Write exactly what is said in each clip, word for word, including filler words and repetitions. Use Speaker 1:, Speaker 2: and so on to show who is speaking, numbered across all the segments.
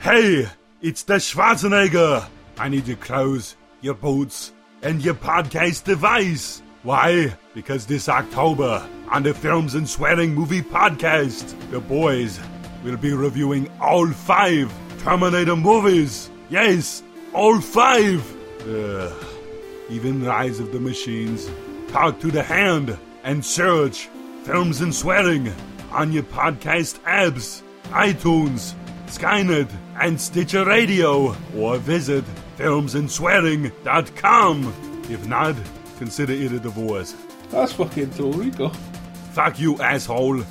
Speaker 1: Hey, it's the Schwarzenegger. I need your clothes, your boots, and your podcast device. Why? Because this October, on the Films and Swearing Movie Podcast, the boys will be reviewing all five Terminator movies. Yes, all five. Ugh. Even Rise of the Machines, Talk to the Hand, and search Films and Swearing on your podcast apps, iTunes, Skynet, and Stitcher Radio, or visit films and swearing dot com. If not, consider it a divorce.
Speaker 2: That's fucking Torrico.
Speaker 1: Fuck you, asshole.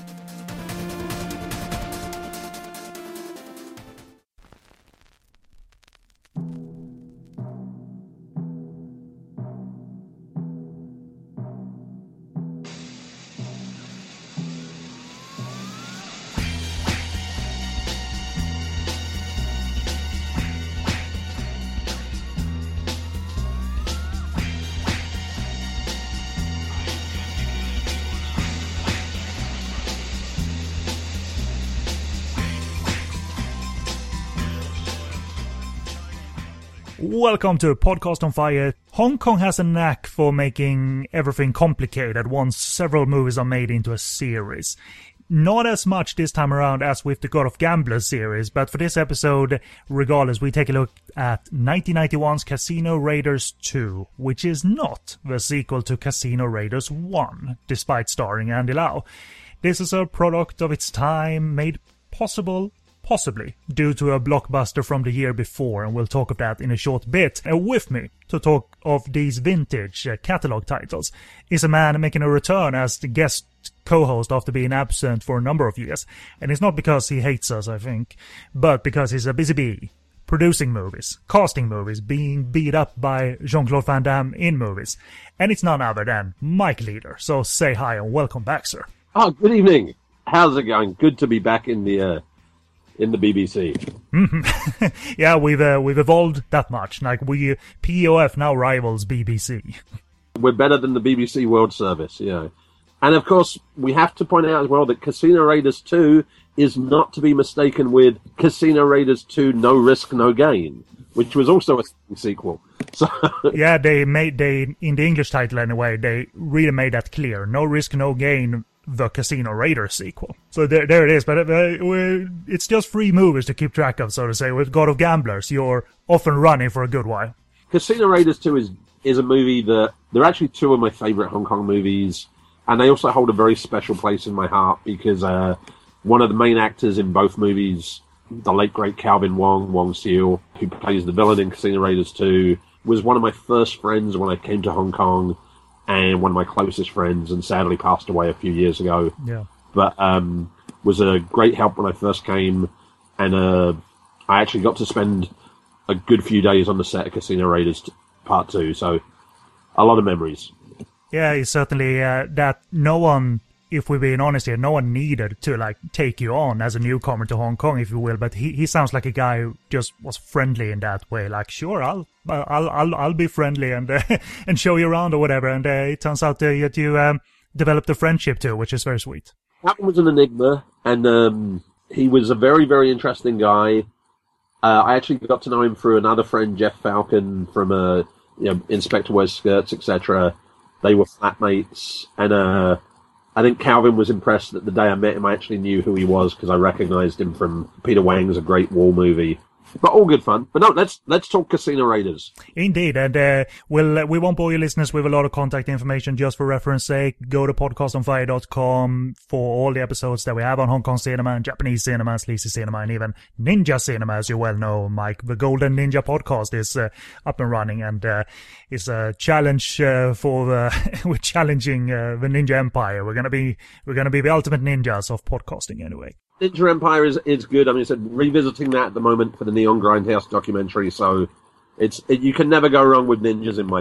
Speaker 3: Welcome to Podcast on Fire. Hong Kong has a knack for making everything complicated once several movies are made into a series. Not as much this time around as with the God of Gamblers series, but for this episode, regardless, we take a look at nineteen ninety-one's Casino Raiders two, which is not the sequel to Casino Raiders one, despite starring Andy Lau. This is a product of its time, made possible possibly due to a blockbuster from the year before, and we'll talk of that in a short bit. And with me to talk of these vintage uh, catalog titles is a man making a return as the guest co-host after being absent for a number of years. And it's not because he hates us, I think, but because he's a busy bee, producing movies, casting movies, being beat up by Jean-Claude Van Damme in movies. And it's none other than Mike Leader. So say hi and welcome back, sir.
Speaker 4: Oh, good evening. How's it going? Good to be back in the... Uh... in the B B C.
Speaker 3: Mm-hmm. Yeah, we've uh, we've evolved that much. Like, we P O F now rivals B B C.
Speaker 4: We're better than the B B C World Service, yeah. And of course, we have to point out as well that Casino Raiders two is not to be mistaken with Casino Raiders two No Risk, No Gain, which was also a sequel. So
Speaker 3: yeah, they made they in the English title anyway. They really made that clear. No Risk, No Gain. The Casino Raiders sequel. So there, there it is. But uh, we're, it's just three movies to keep track of, so to say. With God of Gamblers, you're off and running for a good while.
Speaker 4: Casino Raiders two is is a movie that they're actually two of my favorite Hong Kong movies, and they also hold a very special place in my heart because uh, one of the main actors in both movies, the late great Calvin Wong, Wong Seul, who plays the villain in Casino Raiders two, was one of my first friends when I came to Hong Kong. And one of my closest friends, and sadly passed away a few years ago.
Speaker 3: Yeah.
Speaker 4: But um, was a great help when I first came, and uh, I actually got to spend a good few days on the set of Casino Raiders Part Two. So, a lot of memories.
Speaker 3: Yeah, it's certainly uh, that no one, if we're being honest here, no one needed to like take you on as a newcomer to Hong Kong, if you will. But he, he sounds like a guy who just was friendly in that way. Like, sure, I'll I'll I'll I'll be friendly and uh, and show you around or whatever. And uh, it turns out uh, that you um, developed a friendship too, which is very sweet.
Speaker 4: Captain was an enigma, and um, he was a very very interesting guy. Uh, I actually got to know him through another friend, Jeff Falcon, from uh, you know, Inspector Wears Skirts, et cetera. They were flatmates, and uh. I think Calvin was impressed that the day I met him, I actually knew who he was because I recognized him from Peter Wang's A Great Wall movie. But all good fun. But no, let's let's talk Casino Raiders.
Speaker 3: Indeed, and uh, we'll, uh, we won't bore you listeners with a lot of contact information. Just for reference sake, go to podcast on fire dot com for all the episodes that we have on Hong Kong cinema and Japanese cinema, sleazy cinema, and even ninja cinema, as you well know, Mike. The Golden Ninja podcast is uh, up and running, and uh, it's a challenge uh, for the, we're challenging uh, the Ninja Empire. We're gonna be we're gonna be the ultimate ninjas of podcasting anyway.
Speaker 4: Ninja Empire is is good. I mean, it's revisiting that at the moment for the Neon Grindhouse documentary, so it's it, you can never go wrong with ninjas in my book.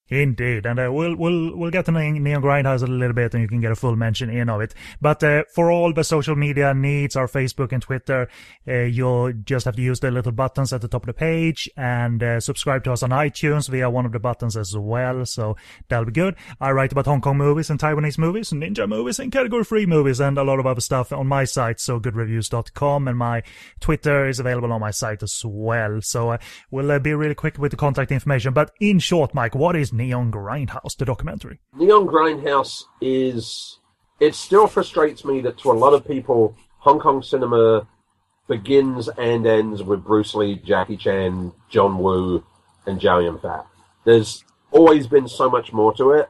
Speaker 3: Indeed, and uh, we'll we'll we'll get to Neon Grindhouse a little bit, and you can get a full mention in of it. But uh, for all the social media needs, our Facebook and Twitter, uh, you'll just have to use the little buttons at the top of the page, and uh, subscribe to us on iTunes via one of the buttons as well. So that'll be good. I write about Hong Kong movies and Taiwanese movies, and ninja movies and category-free movies, and a lot of other stuff on my site, so good reviews dot com, and my Twitter is available on my site as well. So uh, we'll uh, be really quick with the contact information. But in short, Mike, what is Neon Grindhouse, the documentary?
Speaker 4: Neon Grindhouse is... It still frustrates me that to a lot of people, Hong Kong cinema begins and ends with Bruce Lee, Jackie Chan, John Woo, and Chow Yun-fat. There's always been so much more to it.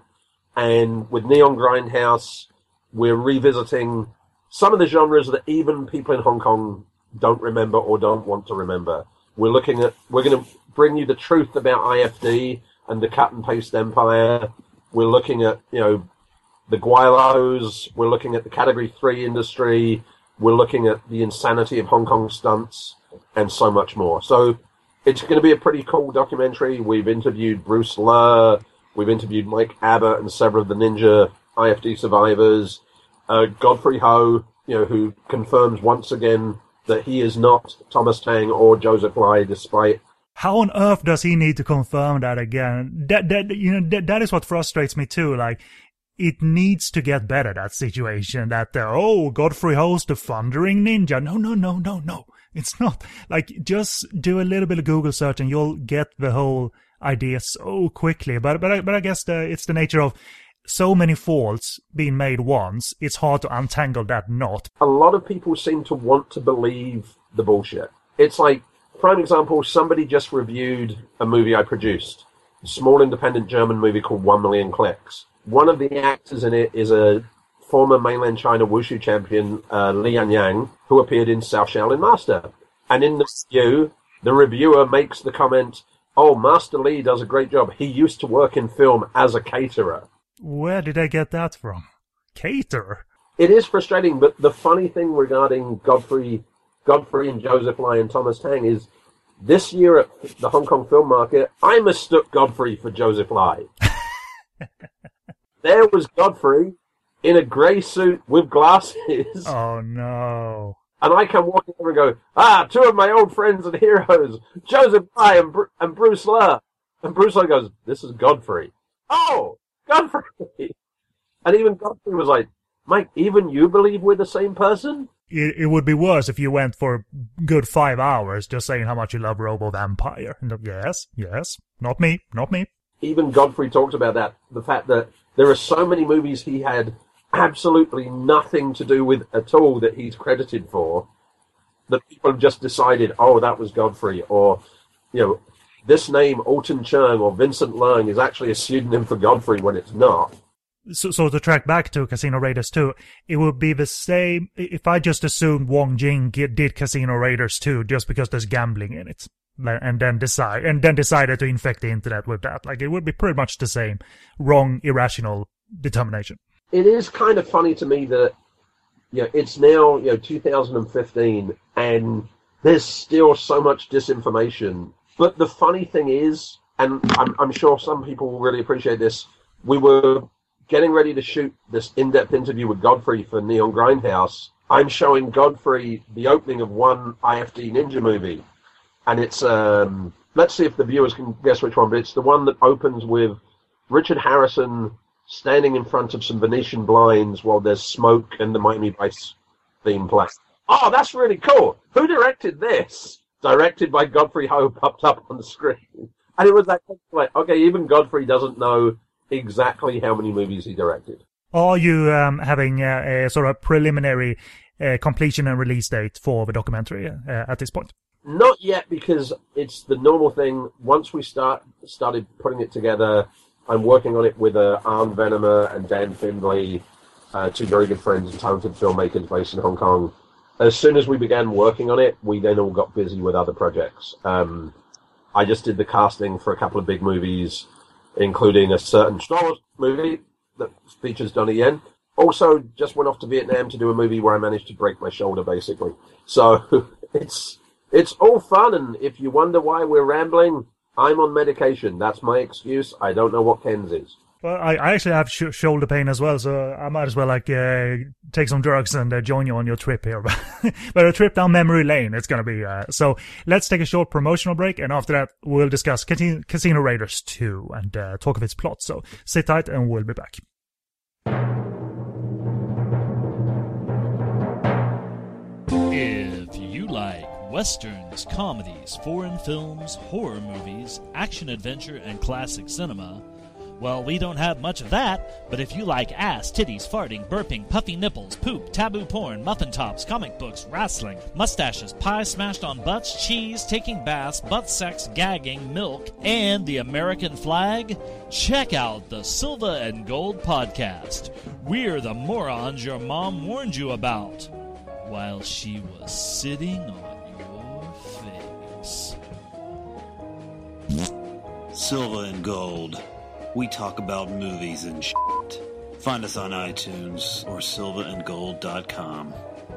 Speaker 4: And with Neon Grindhouse, we're revisiting some of the genres that even people in Hong Kong don't remember or don't want to remember. We're looking at... We're going to bring you the truth about I F D and the cut and paste empire. We're looking at, you know, the Guilos. We're looking at the category three industry. We're looking at the insanity of Hong Kong stunts and so much more. So it's going to be a pretty cool documentary. We've interviewed Bruce Ler. We've interviewed Mike Abbott and several of the ninja I F D survivors. Uh, Godfrey Ho, you know, who confirms once again that he is not Thomas Tang or Joseph Lai, despite...
Speaker 3: How on earth does he need to confirm that again? That that you know that, that is what frustrates me too. Like, it needs to get better, that situation. That uh, oh, Godfrey Ho's the thundering ninja. No, no, no, no, no. It's not. Like, just do a little bit of Google search and you'll get the whole idea so quickly. But but I, but I guess the, it's the nature of so many faults being made once. It's hard to untangle that knot.
Speaker 4: A lot of people seem to want to believe the bullshit. It's like, prime example, somebody just reviewed a movie I produced, a small independent German movie called One Million Clicks. One of the actors in it is a former mainland China wushu champion, uh, Li Anyang, who appeared in South Shaolin Master. And in the review, the reviewer makes the comment, oh, Master Li does a great job. He used to work in film as a caterer.
Speaker 3: Where did I get that from? Caterer?
Speaker 4: It is frustrating, but the funny thing regarding Godfrey... Godfrey and Joseph Lai and Thomas Tang is this year at the Hong Kong film market, I mistook Godfrey for Joseph Lai. There was Godfrey in a grey suit with glasses.
Speaker 3: Oh, no.
Speaker 4: And I come walking over and go, ah, two of my old friends and heroes, Joseph Lai and, Bru- and Bruce Ler. And Bruce Ler goes, this is Godfrey. Oh, Godfrey. And even Godfrey was like, Mike, even you believe we're the same person?
Speaker 3: It, it would be worse if you went for a good five hours just saying how much you love Robo Vampire. And, yes, yes, not me, not me.
Speaker 4: Even Godfrey talked about that, the fact that there are so many movies he had absolutely nothing to do with at all that he's credited for, that people have just decided, oh, that was Godfrey, or, you know, this name, Alton Chung or Vincent Leung, is actually a pseudonym for Godfrey when it's not.
Speaker 3: So, so to track back to Casino Raiders two, it would be the same if I just assumed Wong Jing did Casino Raiders two just because there's gambling in it, and then decide and then decided to infect the internet with that. Like, it would be pretty much the same wrong, irrational determination.
Speaker 4: It is kind of funny to me that, you know, it's now, you know, two thousand fifteen and there's still so much disinformation. But the funny thing is, and I'm, I'm sure some people will really appreciate this, we were getting ready to shoot this in-depth interview with Godfrey for Neon Grindhouse. I'm showing Godfrey the opening of one I F D ninja movie. And it's, um, let's see if the viewers can guess which one, but it's the one that opens with Richard Harrison standing in front of some Venetian blinds while there's smoke and the Miami Vice theme playing. Oh, that's really cool. Who directed this? Directed by Godfrey Ho, popped up on the screen. And it was that, like, okay, even Godfrey doesn't know exactly how many movies he directed.
Speaker 3: Are you um, having a, a sort of preliminary uh, completion and release date for the documentary uh, at this point?
Speaker 4: Not yet, because it's the normal thing. Once we start started putting it together, I'm working on it with uh, Arne Venemer and Dan Findlay, uh, two very good friends and talented filmmakers based in Hong Kong. As soon as we began working on it, we then all got busy with other projects. Um, I just did the casting for a couple of big movies, including a certain Star Wars movie that features Donnie Yen. Also, just went off to Vietnam to do a movie where I managed to break my shoulder, basically. So, it's it's all fun, and if you wonder why we're rambling, I'm on medication. That's my excuse. I don't know what Ken's is.
Speaker 3: Well, I, I actually have sh- shoulder pain as well, so I might as well like uh, take some drugs and uh, join you on your trip here. But a trip down memory lane, it's going to be. Uh, so let's take a short promotional break, and after that, we'll discuss Casino, Casino Raiders two and uh, talk of its plot. So sit tight, and we'll be back.
Speaker 5: If you like westerns, comedies, foreign films, horror movies, action-adventure, and classic cinema, well, we don't have much of that, but if you like ass, titties, farting, burping, puffy nipples, poop, taboo porn, muffin tops, comic books, wrestling, mustaches, pie smashed on butts, cheese, taking baths, butt sex, gagging, milk, and the American flag, check out the Silver and Gold podcast. We're the morons your mom warned you about while she was sitting on your face.
Speaker 6: Silver and Gold. We talk about movies and shit. Find us on iTunes or silver and gold dot com.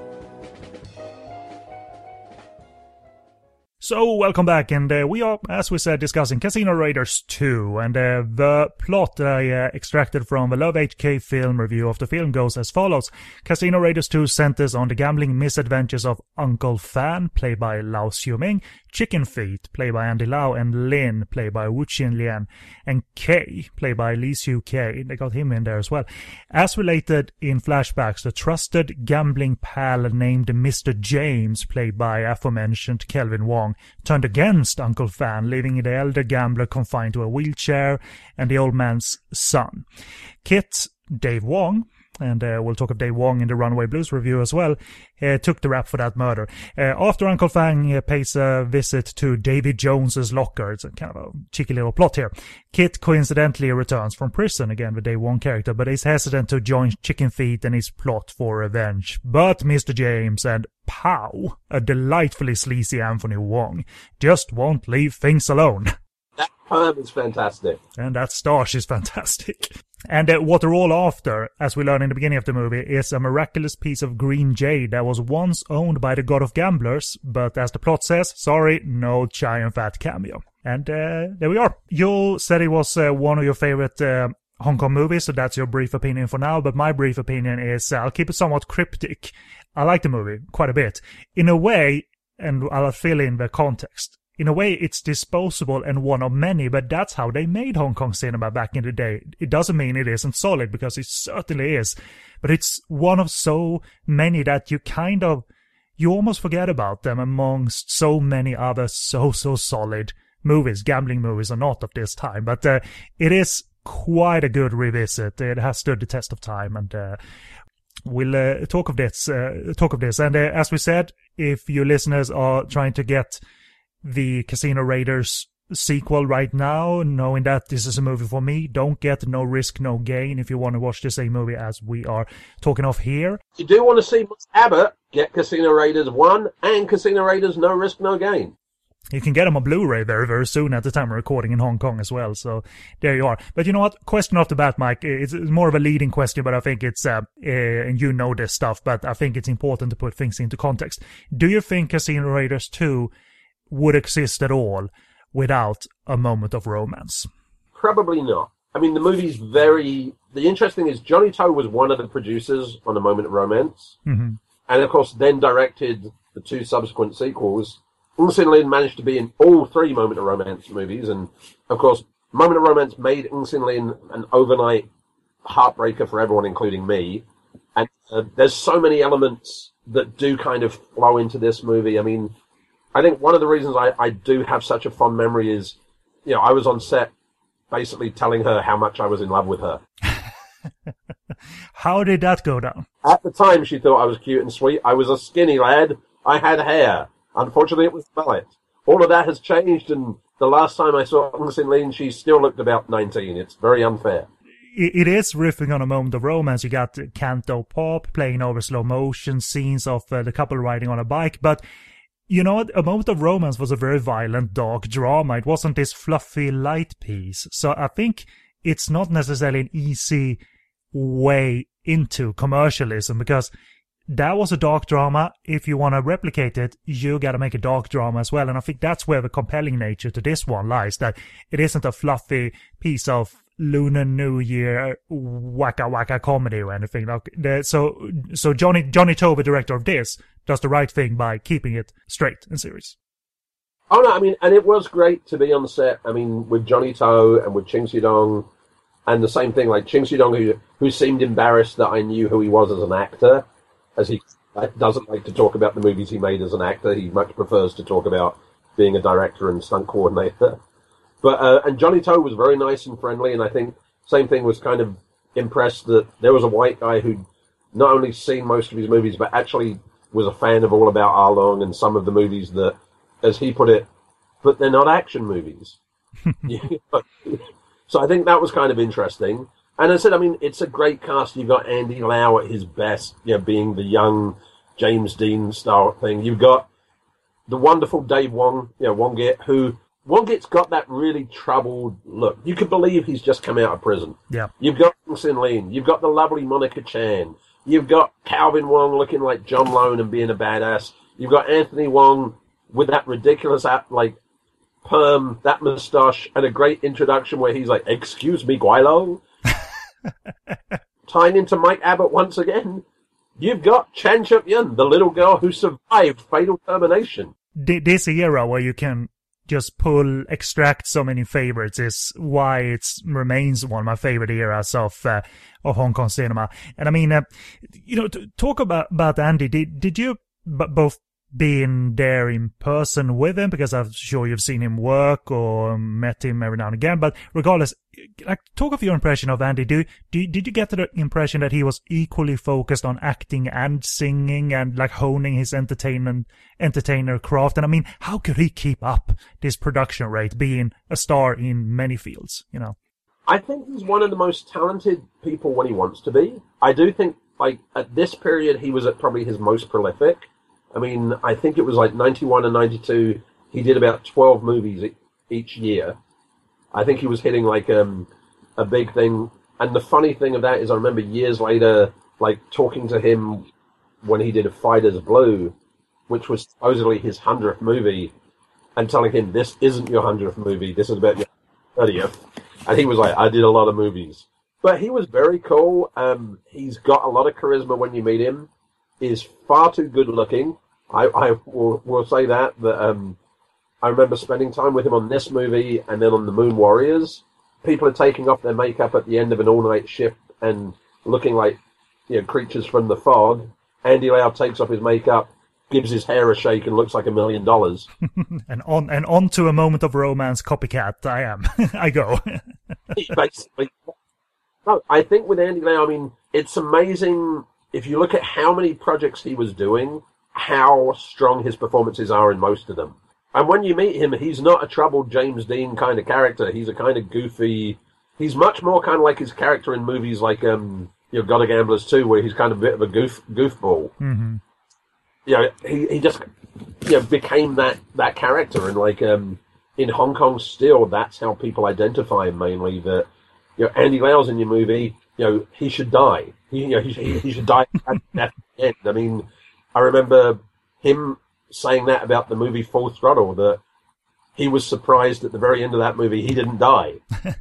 Speaker 3: So, welcome back, and uh, we are, as we said, discussing Casino Raiders two, and uh, the plot that I uh, extracted from the Love H K film review of the film goes as follows. Casino Raiders two centers on the gambling misadventures of Uncle Fan, played by Lau Xiuming, Chicken Feet, played by Andy Lau, and Lin, played by Wu Qinlian, and Kay, played by Lee Siu Kay. They got him in there as well. As related in flashbacks, the trusted gambling pal named Mister James, played by aforementioned Kelvin Wong, turned against Uncle Fan, leaving the elder gambler confined to a wheelchair and the old man's son. Kit, Dave Wong, and uh, we'll talk of Dave Wong in the Runaway Blues review as well, uh, took the rap for that murder. Uh, after Uncle Fang uh, pays a visit to Davy Jones's locker, it's a kind of a cheeky little plot here, Kit coincidentally returns from prison, again the Dave Wong character, but is hesitant to join Chicken Feet and his plot for revenge. But Mister James and Pow, a delightfully sleazy Anthony Wong, just won't leave things alone.
Speaker 4: That perm is fantastic.
Speaker 3: And that stash is fantastic. And uh, what they're all after, as we learn in the beginning of the movie, is a miraculous piece of green jade that was once owned by the god of gamblers, but as the plot says, sorry, no giant fat cameo. And uh, there we are. You said it was uh, one of your favorite uh, Hong Kong movies, so that's your brief opinion for now, but my brief opinion is, uh, I'll keep it somewhat cryptic. I like the movie quite a bit. In a way, and I'll fill in the context, in a way, it's disposable and one of many, but that's how they made Hong Kong cinema back in the day. It doesn't mean it isn't solid, because it certainly is. But it's one of so many that you kind of, you almost forget about them amongst so many other so, so solid movies, gambling movies or not of this time. But uh, it is quite a good revisit. It has stood the test of time, and uh, we'll uh, talk of this. Uh, talk of this. And uh, as we said, if you listeners are trying to get the Casino Raiders sequel right now, knowing that this is a movie for me, don't get No Risk, No Gain if you want to watch the same movie as we are talking of here.
Speaker 4: If you do want to see Abbott, get Casino Raiders one and Casino Raiders No Risk, No Gain.
Speaker 3: You can get them on Blu-ray very, very soon at the time of recording in Hong Kong as well, so there you are. But you know what? Question off the bat, Mike, it's more of a leading question, but I think it's, uh, uh, and you know this stuff, but I think it's important to put things into context. Do you think Casino Raiders two would exist at all without a moment of romance?
Speaker 4: Probably not. I mean, the movie's very... The interesting thing is Johnny To was one of the producers on A Moment of Romance,
Speaker 3: mm-hmm.
Speaker 4: and of course then directed the two subsequent sequels. Ng Sin Lin managed to be in all three Moment of Romance movies, and of course Moment of Romance made Ng Sin Lin an overnight heartbreaker for everyone, including me. And uh, there's so many elements that do kind of flow into this movie. I mean, I think one of the reasons I, I do have such a fond memory is, you know, I was on set basically telling her how much I was in love with her.
Speaker 3: How did that go down?
Speaker 4: At the time, she thought I was cute and sweet. I was a skinny lad. I had hair. Unfortunately, it was mullet. All of that has changed, and the last time I saw Ng Sin Lin, she still looked about nineteen. It's very unfair.
Speaker 3: It is riffing on A Moment of Romance. You got Canto Pop playing over slow motion scenes of uh, the couple riding on a bike, but you know what? A Moment of Romance was a very violent, dark drama. It wasn't this fluffy, light piece. So I think it's not necessarily an easy way into commercialism, because that was a dark drama. If you want to replicate it, you got to make a dark drama as well. And I think that's where the compelling nature to this one lies, that it isn't a fluffy piece of Lunar New Year waka waka comedy or anything. Like the, so, so Johnny Johnny To, the director of this, does the right thing by keeping it straight and serious.
Speaker 4: Oh no, I mean, and it was great to be on the set. I mean, with Johnny To and with Ching Siu-dong, and the same thing, like Ching Siu-dong, who who seemed embarrassed that I knew who he was as an actor, as he doesn't like to talk about the movies he made as an actor. He much prefers to talk about being a director and stunt coordinator. But uh, and Johnny To was very nice and friendly, and I think same thing, was kind of impressed that there was a white guy who'd not only seen most of his movies, but actually was a fan of All About Ah Long and some of the movies that, as he put it, but they're not action movies. So I think that was kind of interesting. And I said, I mean, it's a great cast. You've got Andy Lau at his best, you know, being the young James Dean style thing. You've got the wonderful Dave Wong, you know, Wong-Git, who Wong-Git's got that really troubled look. You could believe he's just come out of prison.
Speaker 3: Yeah.
Speaker 4: You've got Sin Lin. You've got the lovely Monica Chan. You've got Calvin Wong looking like John Lone and being a badass. You've got Anthony Wong with that ridiculous, like, perm, that moustache, and a great introduction where he's like, "Excuse me, Guilo." Tying into Mike Abbott once again, you've got Chan Chuk-yun, the little girl who survived Fatal Termination.
Speaker 3: This era where you can just pull, extract so many favorites is why it remains one of my favorite eras of uh, of Hong Kong cinema. And I mean, uh, you know, to talk about about Andy, did did you b- both being there in person with him, because I'm sure you've seen him work or met him every now and again, but regardless, like, talk of your impression of Andy. Do, do did you get the impression that he was equally focused on acting and singing and like honing his entertainment entertainer craft? And I mean, how could he keep up this production rate, being a star in many fields, you know?
Speaker 4: I think he's one of the most talented people when he wants to be. I do think, like, at this period, he was at probably his most prolific. I mean, I think it was like ninety-one and ninety-two, he did about twelve movies each year. I think he was hitting like um, a big thing. And the funny thing of that is I remember years later, like, talking to him when he did A Fighter's Blue, which was supposedly his hundredth movie, and telling him, "This isn't your hundredth movie, this is about your thirtieth. And he was like, "I did a lot of movies." But he was very cool. Um, he's got a lot of charisma when you meet him. Is far too good looking. I, I will, will say that, that um, I remember spending time with him on this movie and then on The Moon Warriors. People are taking off their makeup at the end of an all-night shift and looking like, you know, creatures from the fog. Andy Lau takes off his makeup, gives his hair a shake, and looks like a million dollars.
Speaker 3: And on and on to A Moment of Romance copycat, I am. I go.
Speaker 4: Basically. No, I think with Andy Lau, I mean, it's amazing. If you look at how many projects he was doing, how strong his performances are in most of them. And when you meet him, he's not a troubled James Dean kind of character. He's a kind of goofy... He's much more kind of like his character in movies like, um, you know, God of Gamblers two, where he's kind of a bit of a goof goofball.
Speaker 3: Mm-hmm.
Speaker 4: You know, he, he just, you know, became that, that character. And like, um, in Hong Kong still, that's how people identify him mainly, that, you know, Andy Lau's in your movie, you know, he should die. He, you know, he, he, he should die at the end. I mean, I remember him saying that about the movie Full Throttle, that he was surprised at the very end of that movie he didn't die.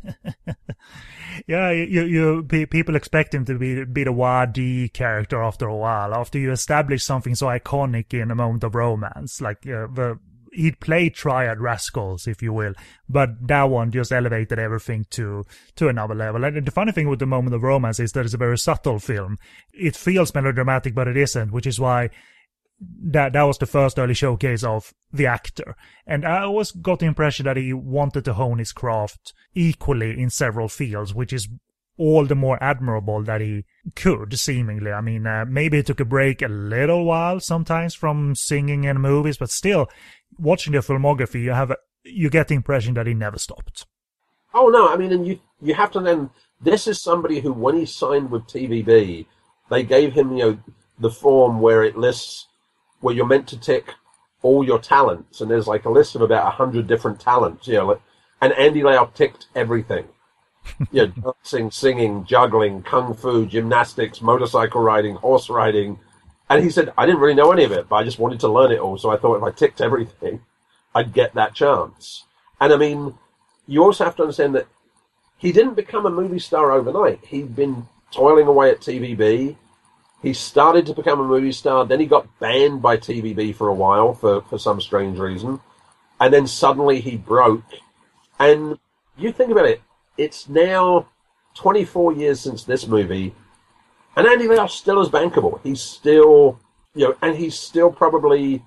Speaker 3: Yeah, you, you, people expect him to be, be the Wadi character after a while, after you establish something so iconic in A Moment of Romance. Like, uh, the, he'd play Triad Rascals, if you will, but that one just elevated everything to, to another level. And the funny thing with The Moment of Romance is that it's a very subtle film. It feels melodramatic, but it isn't, which is why that that was the first early showcase of the actor. And I always got the impression that he wanted to hone his craft equally in several fields, which is all the more admirable that he could, seemingly. I mean, uh, maybe he took a break a little while sometimes from singing in movies, but still, watching the filmography, you have a, you get the impression that he never stopped.
Speaker 4: Oh, no, I mean, and you you have to then... This is somebody who, when he signed with T V B, they gave him, you know, the form where it lists... where you're meant to tick all your talents, and there's like a list of about a hundred different talents, you know, like, and Andy Lau ticked everything. You know, dancing, singing, juggling, kung fu, gymnastics, motorcycle riding, horse riding, And he said, I didn't really know any of it, but I just wanted to learn it all. So I thought if I ticked everything, I'd get that chance. And I mean, you also have to understand that he didn't become a movie star overnight. He'd been toiling away at T V B. He started to become a movie star. Then he got banned by T V B for a while for, for some strange reason. And then suddenly he broke. And you think about it, it's now twenty-four years since this movie. And Andy Lau still is bankable. He's still, you know, and he's still probably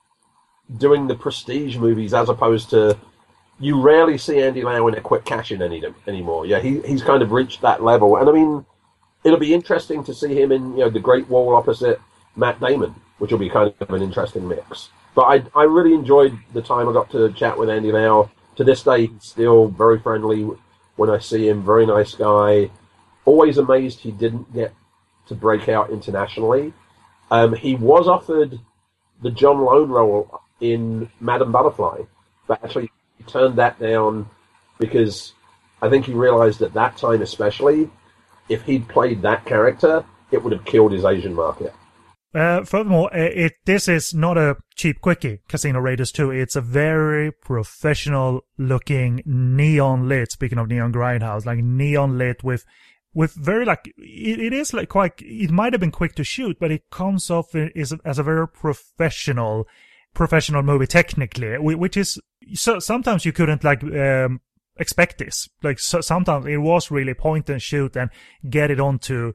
Speaker 4: doing the prestige movies as opposed to, you rarely see Andy Lau in a quick cash-in any, anymore. Yeah, he he's kind of reached that level. And I mean, it'll be interesting to see him in, you know, The Great Wall opposite Matt Damon, which will be kind of an interesting mix. But I I really enjoyed the time I got to chat with Andy Lau. To this day, he's still very friendly when I see him. Very nice guy. Always amazed he didn't get to break out internationally. Um, he was offered the John Lone role in Madame Butterfly, but actually he turned that down because I think he realized at that time especially, if he'd played that character, it would have killed his Asian market.
Speaker 3: Uh, furthermore, it this is not a cheap quickie, Casino Raiders two. It's a very professional-looking neon lit, speaking of Neon Grindhouse, like neon lit with with very, like, it, it is like quite, it might have been quick to shoot, but it comes off as, as a very professional, professional movie technically, which is, so sometimes you couldn't, like, um, expect this. Like, so, sometimes it was really point and shoot and get it onto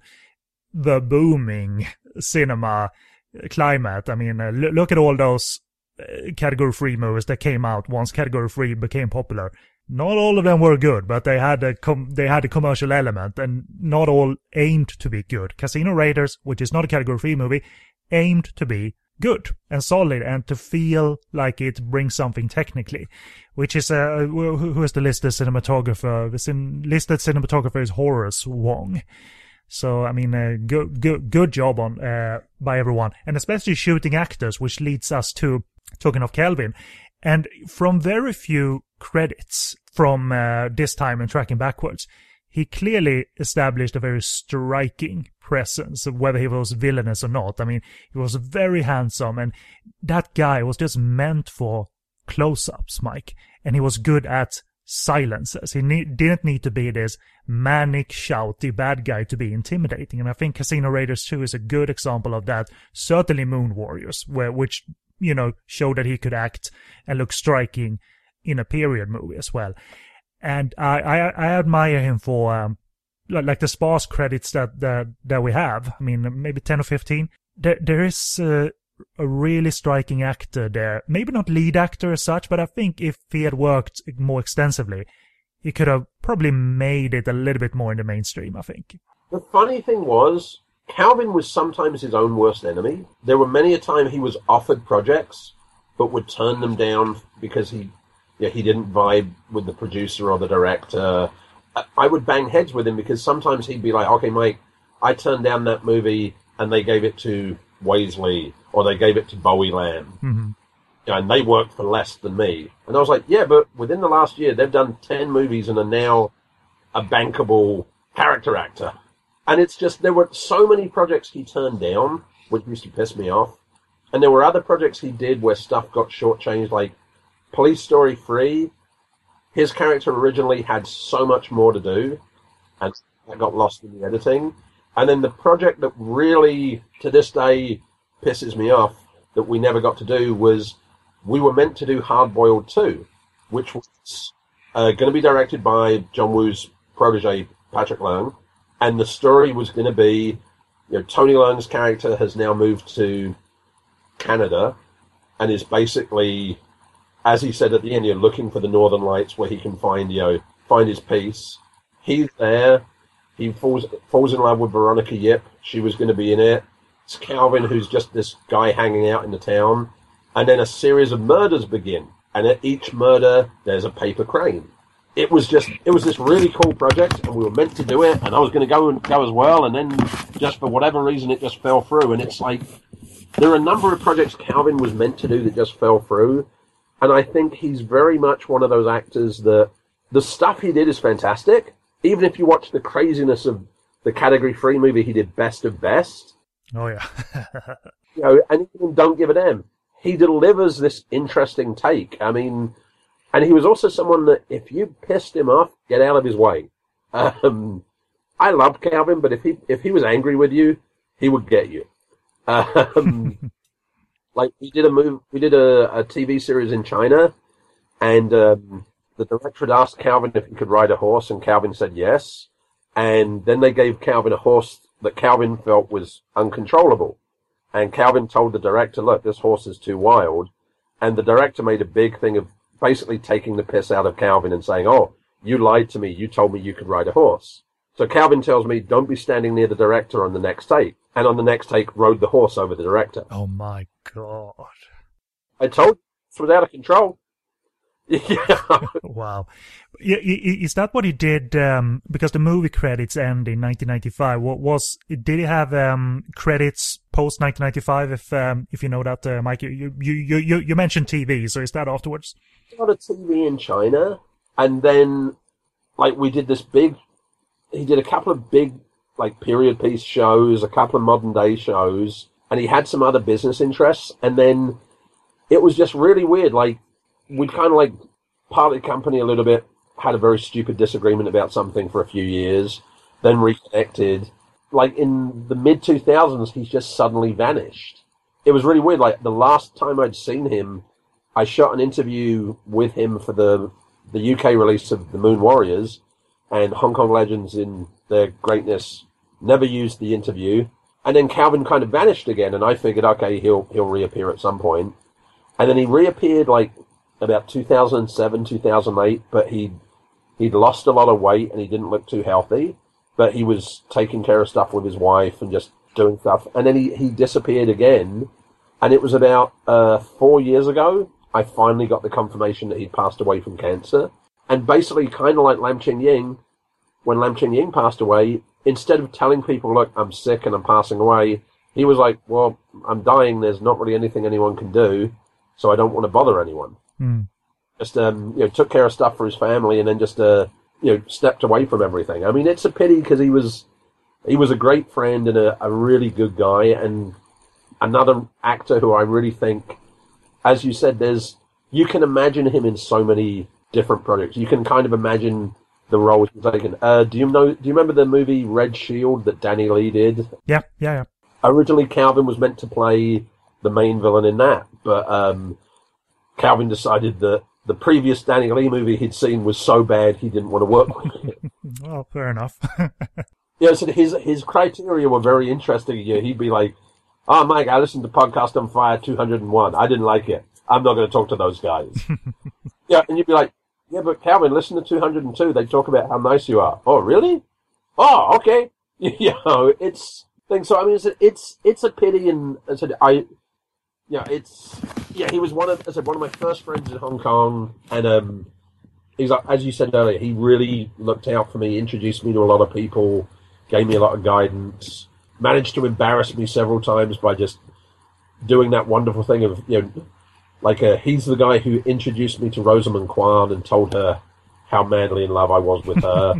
Speaker 3: the booming cinema climate. I mean, uh, l- look at all those uh, category three movies that came out once category three became popular. Not all of them were good, but they had a com- they had a commercial element, and not all aimed to be good. Casino Raiders, which is not a category three movie, aimed to be good and solid and to feel like it brings something technically, which is uh, who, who is the listed cinematographer? The cin- listed cinematographer is Horace Wong. So, I mean, uh, good, good, good job on, uh, by everyone, and especially shooting actors, which leads us to talking of Kelvin. And from very few credits from, uh, this time and tracking backwards, he clearly established a very striking presence, whether he was villainous or not. I mean, he was very handsome, and that guy was just meant for close-ups, Mike. And he was good at silences. He ne- didn't need to be this manic, shouty bad guy to be intimidating. And I think Casino Raiders two is a good example of that. Certainly Moon Warriors, where which, you know, showed that he could act and look striking in a period movie as well. And I, I, I admire him for, um, like the sparse credits that, that, that we have. I mean, maybe ten or fifteen. There, there is uh, a really striking actor there. Maybe not lead actor as such, but I think if he had worked more extensively, he could have probably made it a little bit more in the mainstream, I think.
Speaker 4: The funny thing was, Calvin was sometimes his own worst enemy. There were many a time he was offered projects, but would turn them down because he, yeah, he didn't vibe with the producer or the director. I would bang heads with him because sometimes he'd be like, okay, Mike, I turned down that movie and they gave it to Waisley or they gave it to Bowie Lamb.
Speaker 3: Mm-hmm.
Speaker 4: And they worked for less than me. And I was like, yeah, but within the last year, they've done ten movies and are now a bankable character actor. And it's just, there were so many projects he turned down, which used to piss me off. And there were other projects he did where stuff got shortchanged, like Police Story three. His character originally had so much more to do, and that got lost in the editing. And then the project that really, to this day, pisses me off, that we never got to do, was we were meant to do Hard Boiled two, which was uh, going to be directed by John Woo's protege, Patrick Leung. And the story was going to be, you know, Tony Leung's character has now moved to Canada and is basically, as he said at the end, you're looking for the Northern Lights where he can find, you know, find his peace. He's there. He falls falls in love with Veronica Yip. She was going to be in it. It's Calvin, who's just this guy hanging out in the town. And then a series of murders begin. And at each murder, there's a paper crane. It was just, it was this really cool project, and we were meant to do it, and I was going to go and go as well, and then just for whatever reason, it just fell through. And it's like, there are a number of projects Calvin was meant to do that just fell through. And I think he's very much one of those actors that the stuff he did is fantastic. Even if you watch the craziness of the Category three movie he did, Best of Best.
Speaker 3: Oh, yeah.
Speaker 4: You know, and even Don't Give a Damn, he delivers this interesting take. I mean, and he was also someone that if you pissed him off, get out of his way. Um, I loved Calvin, but if he if he was angry with you, he would get you. Um, like we did a move, we did a, a T V series in China, and um, the director had asked Calvin if he could ride a horse, and Calvin said yes. And then they gave Calvin a horse that Calvin felt was uncontrollable. And Calvin told the director, look, this horse is too wild. And the director made a big thing of basically taking the piss out of Calvin and saying, oh, you lied to me. You told me you could ride a horse. So Calvin tells me, don't be standing near the director on the next take. And on the next take, rode the horse over the director.
Speaker 3: Oh, my God.
Speaker 4: I told you, it was out of control. Yeah.
Speaker 3: Wow. Is that what he did? Um, because the movie credits end in nineteen ninety-five. What was? Did he have um, credits post nineteen ninety-five? If um, if you know that, uh, Mike, you you you you mentioned T V. So is that afterwards?
Speaker 4: He got a T V in China, and then like we did this big. He did a couple of big like period piece shows, a couple of modern day shows, and he had some other business interests. And then it was just really weird. Like. We'd kind of like parted company a little bit, had a very stupid disagreement about something for a few years, then reconnected. Like in the mid two thousands, he's just suddenly vanished. It was really weird. Like the last time I'd seen him, I shot an interview with him for the the U K release of The Moon Warriors, and Hong Kong Legends in their greatness never used the interview. And then Calvin kind of vanished again, and I figured, okay, he'll he'll reappear at some point. And then he reappeared like about two thousand seven, two thousand eight, but he'd, he'd lost a lot of weight and he didn't look too healthy, but he was taking care of stuff with his wife and just doing stuff. And then he, he disappeared again. And it was about uh, four years ago, I finally got the confirmation that he'd passed away from cancer. And basically, kind of like Lam Ching Ying, when Lam Ching Ying passed away, instead of telling people, look, I'm sick and I'm passing away, he was like, well, I'm dying, there's not really anything anyone can do, so I don't want to bother anyone.
Speaker 3: Mm.
Speaker 4: Just um, you know, took care of stuff for his family, and then just uh, you know, stepped away from everything. I mean, it's a pity because he was he was a great friend and a, a really good guy, and another actor who I really think, as you said, there's you can imagine him in so many different projects. You can kind of imagine the role he's taken. Uh, do you know? Do you remember the movie Red Shield that Danny Lee did?
Speaker 3: Yeah, yeah, yeah.
Speaker 4: Originally, Calvin was meant to play the main villain in that, but um, Calvin decided that the previous Danny Lee movie he'd seen was so bad he didn't want to work with him.
Speaker 3: Well, fair enough.
Speaker 4: Yeah, so his his criteria were very interesting. Yeah, he'd be like, "Oh, Mike, I listened to Podcast on Fire two hundred one. I didn't like it. I'm not going to talk to those guys." Yeah, and you'd be like, "Yeah, but Calvin, listen to two hundred two. They talk about how nice you are." "Oh, really? Oh, okay." You know, it's things. So I mean, it's a, it's it's a pity, and I said I. Yeah, it's yeah. He was one of, as I said, one of my first friends in Hong Kong, and um, he's like, as you said earlier, he really looked out for me, introduced me to a lot of people, gave me a lot of guidance, managed to embarrass me several times by just doing that wonderful thing of, you know, like uh, he's the guy who introduced me to Rosamund Kwan and told her how madly in love I was with her,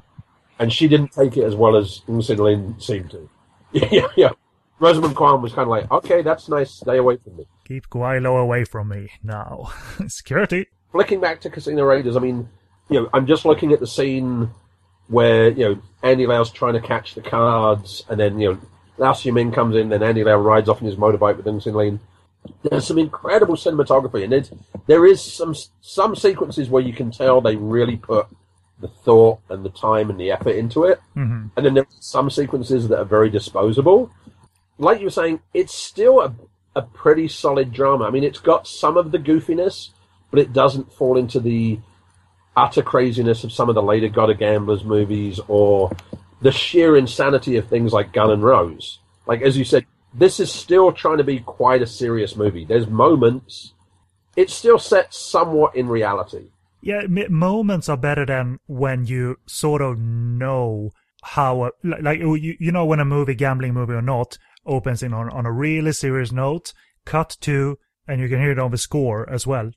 Speaker 4: and she didn't take it as well as Ng Sin Lin seemed to. Yeah, yeah. Rosamund Kwan was kind of like, okay, that's nice, stay away from me.
Speaker 3: Keep Guaylo away from me now. Security.
Speaker 4: Flicking back to Casino Raiders, I mean, you know, I'm just looking at the scene where, you know, Andy Lau's trying to catch the cards, and then, you know, Lau Xiuming comes in, then Andy Lau rides off in his motorbike with Ng Sin Lin. There's some incredible cinematography, and it, there is some some sequences where you can tell they really put the thought and the time and the effort into it.
Speaker 3: Mm-hmm.
Speaker 4: And then there's some sequences that are very disposable. Like you were saying, it's still a, a pretty solid drama. I mean, it's got some of the goofiness, but it doesn't fall into the utter craziness of some of the later God of Gamblers movies or the sheer insanity of things like Gun and Rose. Like, as you said, this is still trying to be quite a serious movie. There's moments. It's still set somewhat in reality.
Speaker 3: Yeah, m- moments are better than when you sort of know how, a, like, you, you know when a movie, gambling movie or not, opens in on, on a really serious note, cut to, and you can hear it on the score as well.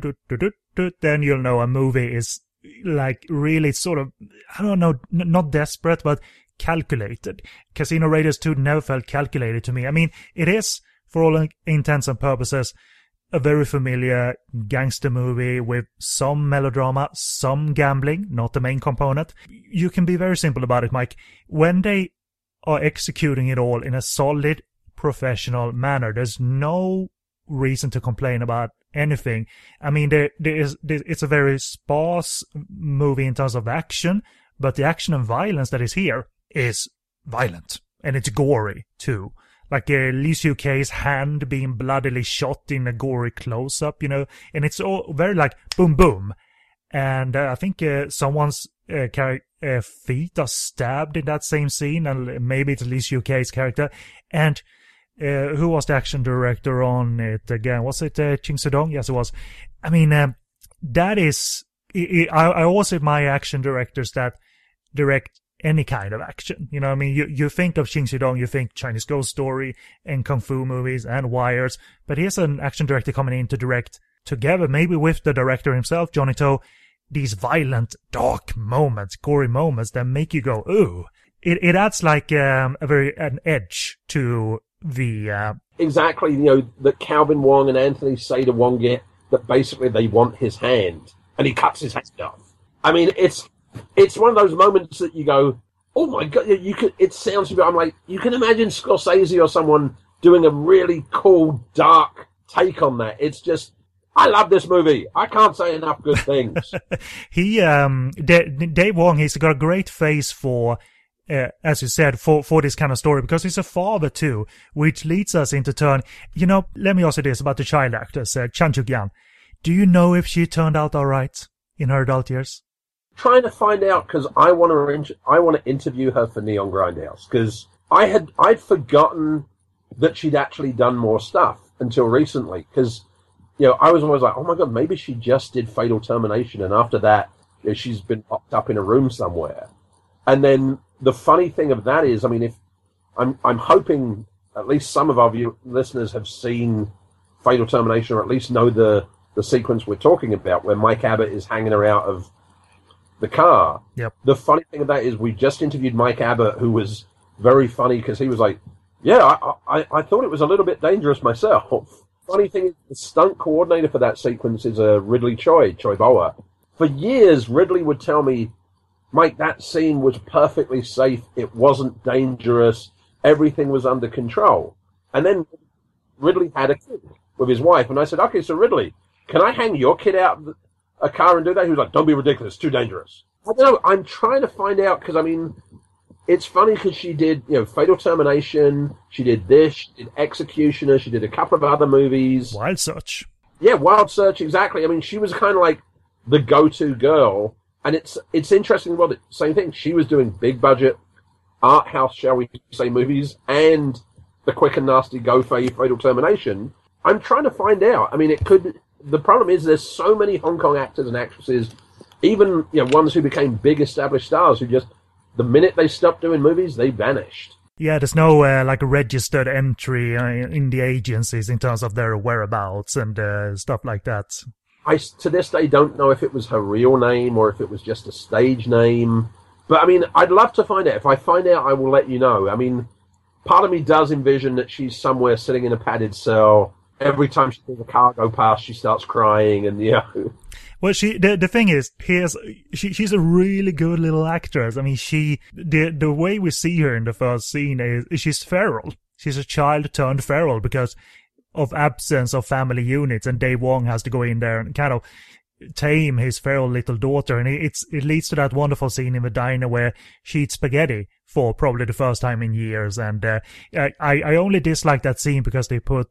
Speaker 3: Then you'll know a movie is like really sort of, I don't know, n- not desperate, but calculated. Casino Raiders two never felt calculated to me. I mean, it is, for all intents and purposes, a very familiar gangster movie with some melodrama, some gambling, not the main component. You can be very simple about it, Mike. When they are executing it all in a solid, professional manner, there's no reason to complain about anything. I mean, there, there is, there, it's a very sparse movie in terms of action, but the action and violence that is here is violent. And it's gory, too. Like uh, Lee Seung-K's hand being bloodily shot in a gory close-up, you know, and it's all very like boom, boom. And uh, I think uh, someone's uh, char- uh, feet are stabbed in that same scene, and maybe it's Lee Seung-K's character. And uh, who was the action director on it again? Was it uh, Ching Soo-dong? Yes, it was. I mean, um, that is... It, I, I always admire action directors that direct any kind of action. You know, I mean, you, you think of Ching Soo-dong, you think Chinese Ghost Story and Kung Fu movies and Wires, but here's an action director coming in to direct together, maybe with the director himself, Johnny To, these violent, dark moments, gory moments that make you go, ooh. It, it adds like um, a very, an edge to the... Uh...
Speaker 4: Exactly, you know, that Calvin Wong and Anthony Sader Wong get, that basically they want his hand, and he cuts his hand off. I mean, it's It's one of those moments that you go, oh my God, you could, it sounds, I'm like, you can imagine Scorsese or someone doing a really cool, dark take on that. It's just, I love this movie. I can't say enough good things.
Speaker 3: he, um, D- Dave Wong, he's got a great face for, uh, as you said, for, for this kind of story, because he's a father too, which leads us into turn. You know, let me also say this about the child actress, uh, Chan Chuk-yan. Do you know if she turned out all right in her adult years?
Speaker 4: Trying to find out, because I want to I want to interview her for Neon Grindhouse, because I had I'd forgotten that she'd actually done more stuff until recently, because you know I was always like, oh my God, maybe she just did Fatal Termination, and after that, you know, she's been locked up in a room somewhere. And then the funny thing of that is, I mean, if I'm I'm hoping at least some of our view, listeners have seen Fatal Termination, or at least know the the sequence we're talking about, where Mike Abbott is hanging her out of the car.
Speaker 3: Yep.
Speaker 4: The funny thing of that is we just interviewed Mike Abbott, who was very funny because he was like, yeah, I, I, I thought it was a little bit dangerous myself. Funny thing is, the stunt coordinator for that sequence is uh, Ridley Choi, Choi Boa. For years, Ridley would tell me, Mike, that scene was perfectly safe. It wasn't dangerous. Everything was under control. And then Ridley had a kid with his wife. And I said, okay, so Ridley, can I hang your kid out a car and do that? He was like, don't be ridiculous, too dangerous. I don't know, I'm trying to find out, because I mean, it's funny because she did, you know, Fatal Termination, she did this, she did Executioner, she did a couple of other movies.
Speaker 3: Wild Search.
Speaker 4: Yeah, Wild Search, exactly. I mean, she was kind of like the go-to girl, and it's it's interesting, well, the same thing, she was doing big budget, art house, shall we say, movies, and the quick and nasty go for Fatal Termination. I'm trying to find out. I mean, it could... The problem is there's so many Hong Kong actors and actresses, even you know ones who became big established stars, who just, the minute they stopped doing movies, they vanished.
Speaker 3: Yeah, there's no uh, like registered entry uh, in the agencies in terms of their whereabouts and uh, stuff like that.
Speaker 4: I, to this day, don't know if it was her real name or if it was just a stage name. But, I mean, I'd love to find out. If I find out, I will let you know. I mean, part of me does envision that she's somewhere sitting in a padded cell. Every time she sees a car go past, she starts crying, and yeah.
Speaker 3: Well, she the the thing is, here's she she's a really good little actress. I mean, she the the way we see her in the first scene is she's feral. She's a child turned feral because of absence of family units, and Dave Wong has to go in there and kind of tame his feral little daughter, and it's it leads to that wonderful scene in the diner where she eats spaghetti for probably the first time in years, and uh, I I only dislike that scene because they put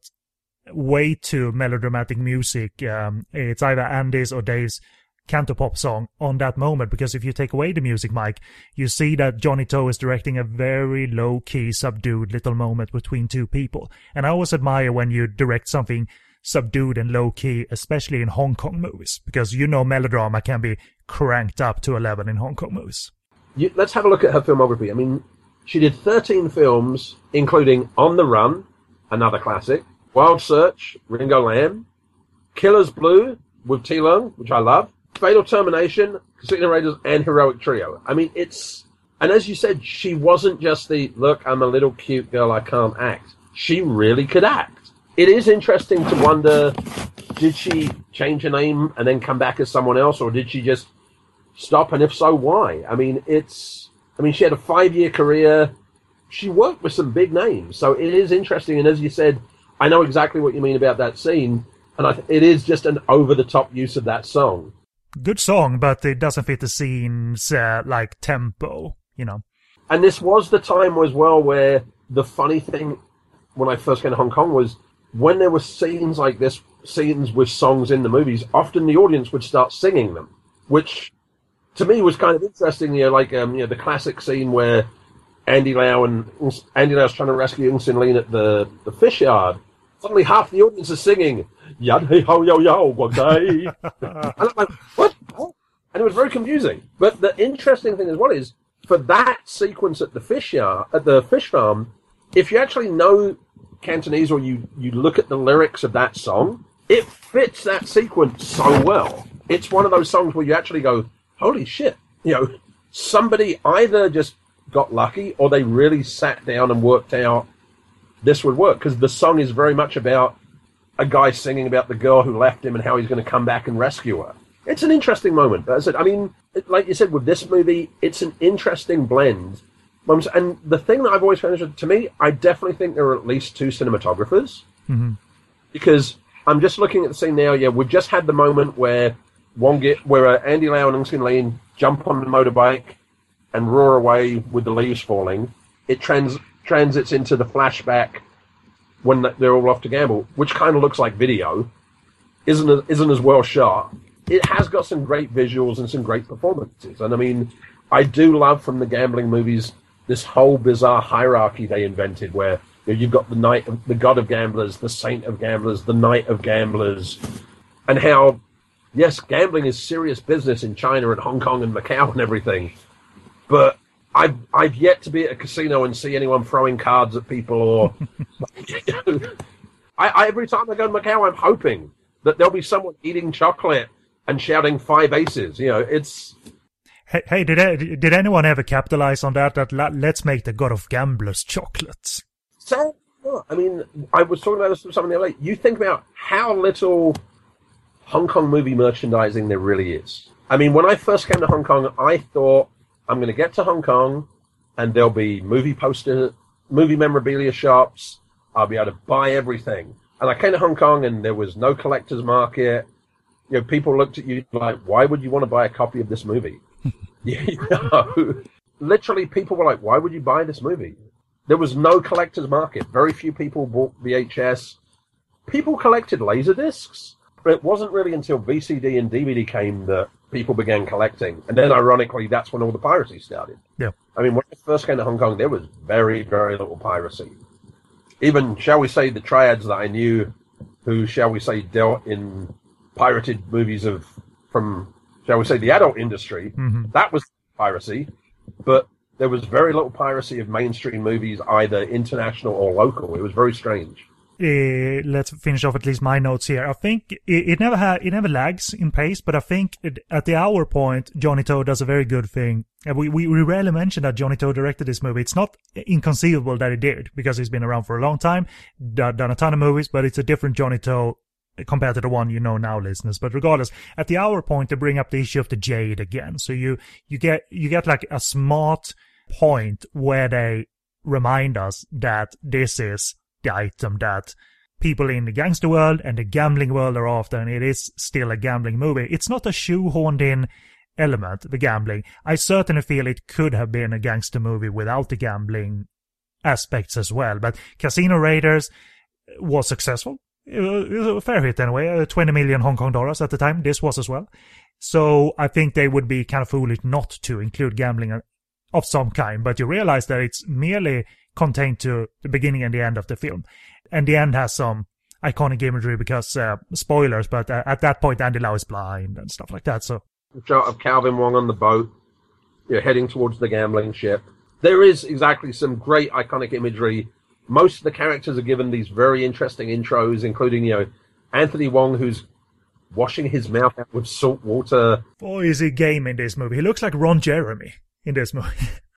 Speaker 3: way too melodramatic music. Um, it's either Andy's or Dave's cantopop song on that moment, because if you take away the music, Mike, you see that Johnny To is directing a very low-key, subdued little moment between two people. And I always admire when you direct something subdued and low-key, especially in Hong Kong movies, because you know melodrama can be cranked up to eleven in Hong Kong movies.
Speaker 4: You, let's have a look at her filmography. I mean, she did thirteen films, including On the Run, another classic, Wild Search, Ringo Lam, Killer's Blue with T. Leung, which I love, Fatal Termination, Casino Raiders, and Heroic Trio. I mean, it's And as you said, she wasn't just the, look, I'm a little cute girl, I can't act. She really could act. It is interesting to wonder, did she change her name and then come back as someone else, or did she just stop, and if so, why? I mean, it's, I mean, she had a five-year career. She worked with some big names, so it is interesting. And as you said, I know exactly what you mean about that scene, and I th- it is just an over-the-top use of that song.
Speaker 3: Good song, but it doesn't fit the scene's, uh, like, tempo, you know.
Speaker 4: And this was the time as well where the funny thing, when I first came to Hong Kong, was when there were scenes like this, scenes with songs in the movies, often the audience would start singing them, which to me was kind of interesting. You know, like um, you know, the classic scene where Andy Lau and Andy Lau's trying to rescue Ng Sin Lin at the, the fish yard. Suddenly, half the audience is singing "Yan Hei Ho Yo Yo Guang Dai," and I'm like, "What?" And it was very confusing. But the interesting thing as well is for that sequence at the fish yard, at the fish farm, if you actually know Cantonese or you, you look at the lyrics of that song, it fits that sequence so well. It's one of those songs where you actually go, holy shit, you know, somebody either just got lucky or they really sat down and worked out this would work, because the song is very much about a guy singing about the girl who left him and how he's going to come back and rescue her. It's an interesting moment. I said, I mean, like you said, with this movie, it's an interesting blend. And the thing that I've always found interesting, to me, I definitely think there are at least two cinematographers.
Speaker 3: Mm-hmm.
Speaker 4: Because I'm just looking at the scene now. Yeah, we've just had the moment where Wong get, where uh, Andy Lau and Ng Sin Lin jump on the motorbike and roar away with the leaves falling. It trans transits into the flashback when they're all off to gamble, which kind of looks like video. Isn't isn't as well shot. It has got some great visuals and some great performances. And I mean, I do love from the gambling movies this whole bizarre hierarchy they invented, where you know, you've got the knight, of, the god of gamblers, the saint of gamblers, the knight of gamblers, and how, yes, gambling is serious business in China and Hong Kong and Macau and everything. But I've I've yet to be at a casino and see anyone throwing cards at people, or I, I every time I go to Macau, I'm hoping that there'll be someone eating chocolate and shouting five aces. You know, it's.
Speaker 3: Hey, hey did I, did anyone ever capitalize on that? That let's make the god of gamblers chocolates.
Speaker 4: So, I mean, I was talking about this with someone the other day. You think about how little Hong Kong movie merchandising there really is. I mean, when I first came to Hong Kong, I thought I'm going to get to Hong Kong and there'll be movie poster, movie memorabilia shops. I'll be able to buy everything. And I came to Hong Kong and there was no collector's market. You know, people looked at you like, why would you want to buy a copy of this movie? You know, literally people were like, why would you buy this movie? There was no collector's market. Very few people bought V H S. People collected Laserdiscs. But it wasn't really until V C D and D V D came that people began collecting. And then, ironically, that's when all the piracy started.
Speaker 3: Yeah.
Speaker 4: I mean, when I first came to Hong Kong, there was very, very little piracy. Even, shall we say, the triads that I knew who, shall we say, dealt in pirated movies of from, shall we say, the adult industry,
Speaker 3: mm-hmm.
Speaker 4: that was piracy. But there was very little piracy of mainstream movies, either international or local. It was very strange.
Speaker 3: Uh, let's finish off at least my notes here. I think it, it never ha- it never lags in pace, but I think it, at the hour point, Johnny To does a very good thing. And we, we, we rarely mention that Johnny To directed this movie. It's not inconceivable that he did, because he's been around for a long time, done, done a ton of movies, but it's a different Johnny To compared to the one you know now, listeners. But regardless, at the hour point, they bring up the issue of the jade again. So you, you get, you get like a smart point where they remind us that this is the item that people in the gangster world and the gambling world are after, and it is still a gambling movie. It's not a shoehorned in element, the gambling. I certainly feel it could have been a gangster movie without the gambling aspects as well. But Casino Raiders was successful. It was a fair hit anyway, twenty million Hong Kong dollars at the time. This was as well. So I think they would be kind of foolish not to include gambling of some kind, but you realize that it's merely contained to the beginning and the end of the film. And the end has some iconic imagery because, uh, spoilers, but uh, at that point Andy Lau is blind and stuff like that. So,
Speaker 4: shot of Calvin Wong on the boat, you know, heading towards the gambling ship. There is exactly some great iconic imagery. Most of the characters are given these very interesting intros, including, you know, Anthony Wong, who's washing his mouth out with salt water.
Speaker 3: Boy, is he game in this movie. He looks like Ron Jeremy in this movie.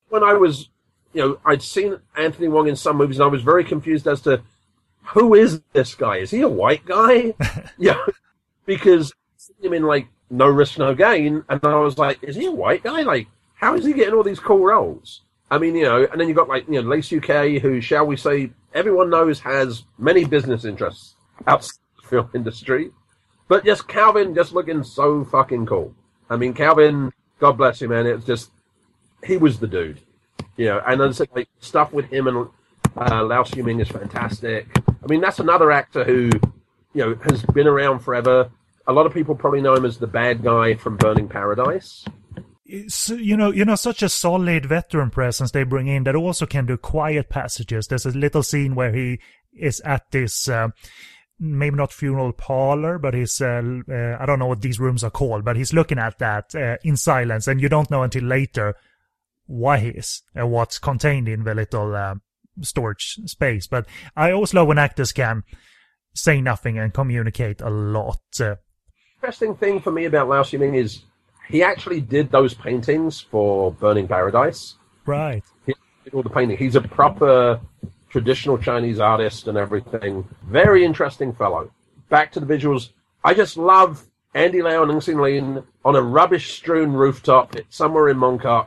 Speaker 4: when I was, you know, I'd seen Anthony Wong in some movies, and I was very confused as to who is this guy? Is he a white guy? Yeah, because I mean, like No Risk, No Gain, and I was like, is he a white guy? Like, how is he getting all these cool roles? I mean, you know, and then you got like, you know, Lace U K, who, shall we say, everyone knows has many business interests outside the film industry, but just Calvin just looking so fucking cool. I mean, Calvin, God bless him, man. It's just, he was the dude, you know. And then like stuff with him and uh, Lau Xiuming is fantastic. I mean, that's another actor who, you know, has been around forever. A lot of people probably know him as the bad guy from Burning Paradise.
Speaker 3: It's, you know, you know, such a solid veteran presence they bring in that also can do quiet passages. There's a little scene where he is at this, uh, maybe not funeral parlor, but he's, uh, uh, I don't know what these rooms are called, but he's looking at that uh, in silence, and you don't know until later why he is and what's contained in the little uh, storage space. But I always love when actors can say nothing and communicate a lot. Uh,
Speaker 4: Interesting thing for me about Lau Xiuming is he actually did those paintings for Burning Paradise.
Speaker 3: Right.
Speaker 4: He did all the painting. He's a proper traditional Chinese artist and everything. Very interesting fellow. Back to the visuals. I just love Andy Lau and Ng Sin Lin on a rubbish-strewn rooftop somewhere in Mongkok.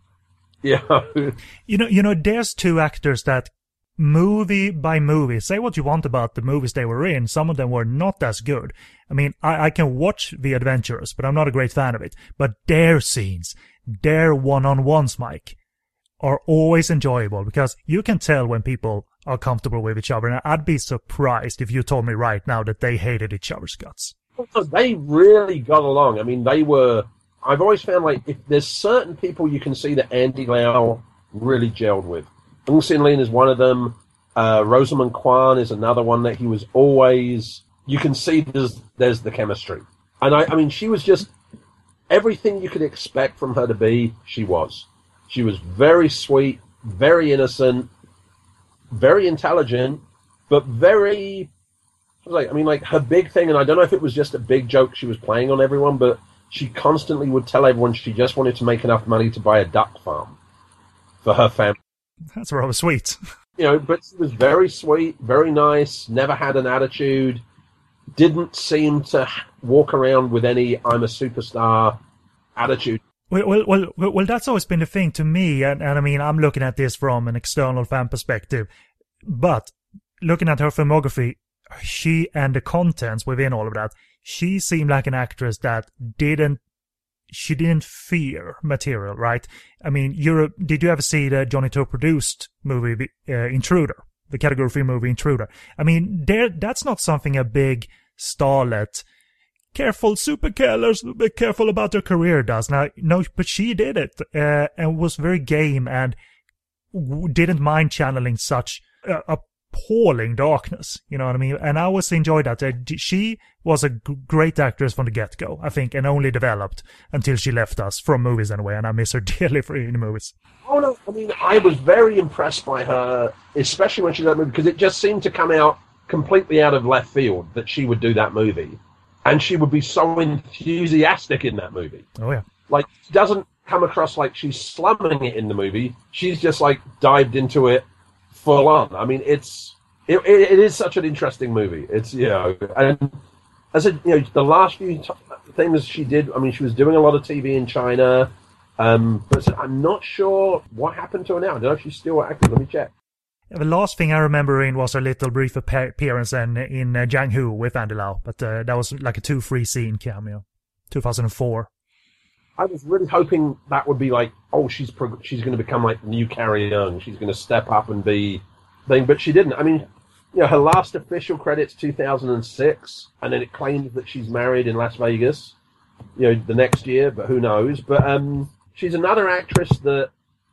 Speaker 4: Yeah.
Speaker 3: You know, you know, there's two actors that movie by movie, say what you want about the movies they were in, some of them were not as good. I mean, I, I can watch The Adventurers, but I'm not a great fan of it. But their scenes, their one-on-ones, Mike, are always enjoyable because you can tell when people are comfortable with each other. And I'd be surprised if you told me right now that they hated each other's guts.
Speaker 4: They really got along. I mean, they were... I've always found, like, if there's certain people you can see that Andy Lau really gelled with. Ng Sin Lin is one of them. Uh, Rosamund Kwan is another one that he was always... You can see there's, there's the chemistry. And, I, I mean, she was just... Everything you could expect from her to be, she was. She was very sweet, very innocent, very intelligent, but very... Like, I mean, like, her big thing, and I don't know if it was just a big joke she was playing on everyone, but she constantly would tell everyone she just wanted to make enough money to buy a duck farm for her family.
Speaker 3: That's rather sweet.
Speaker 4: You know, but she was very sweet, very nice, never had an attitude, didn't seem to walk around with any I'm a superstar attitude.
Speaker 3: Well, well, well, well that's always been the thing to me, and, and I mean, I'm looking at this from an external fan perspective, but looking at her filmography, she and the contents within all of that, she seemed like an actress that didn't, she didn't fear material, right? I mean, you're, did you ever see the Johnny To produced movie, uh, Intruder? The category three movie Intruder. I mean, there, that's not something a big starlet, careful super killers, be careful about their career does. Now, no, but she did it, uh, and was very game and w- didn't mind channeling such uh, appalling darkness, you know what I mean? And I always enjoyed that. Uh, she was a g- great actress from the get-go, I think, and only developed until she left us, from movies anyway, and I miss her dearly for in the movies.
Speaker 4: Oh, no, I mean, I was very impressed by her, especially when she did that movie, because it just seemed to come out completely out of left field that she would do that movie. And she would be so enthusiastic in that movie.
Speaker 3: Oh, yeah.
Speaker 4: Like, she doesn't come across like she's slumming it in the movie. She's just, like, dived into it full on. I mean, it's... It, it, it is such an interesting movie. It's, you know... And as a, you know, the last few t- things she did, I mean, she was doing a lot of T V in China. Um, but I'm not sure what happened to her now. I don't know if she's still active. Let me check.
Speaker 3: The last thing I remember in was a little brief appearance in, in uh, Jiang Hu with Andy Lau, but uh, that was like a two-free scene cameo, two thousand four.
Speaker 4: I was really hoping that would be like, oh, she's prog- she's going to become like the new Carrie Young. She's going to step up and be thing, but she didn't. I mean, you know, her last official credit's two thousand six, and then it claims that she's married in Las Vegas, you know, the next year, but who knows? But um, she's another actress that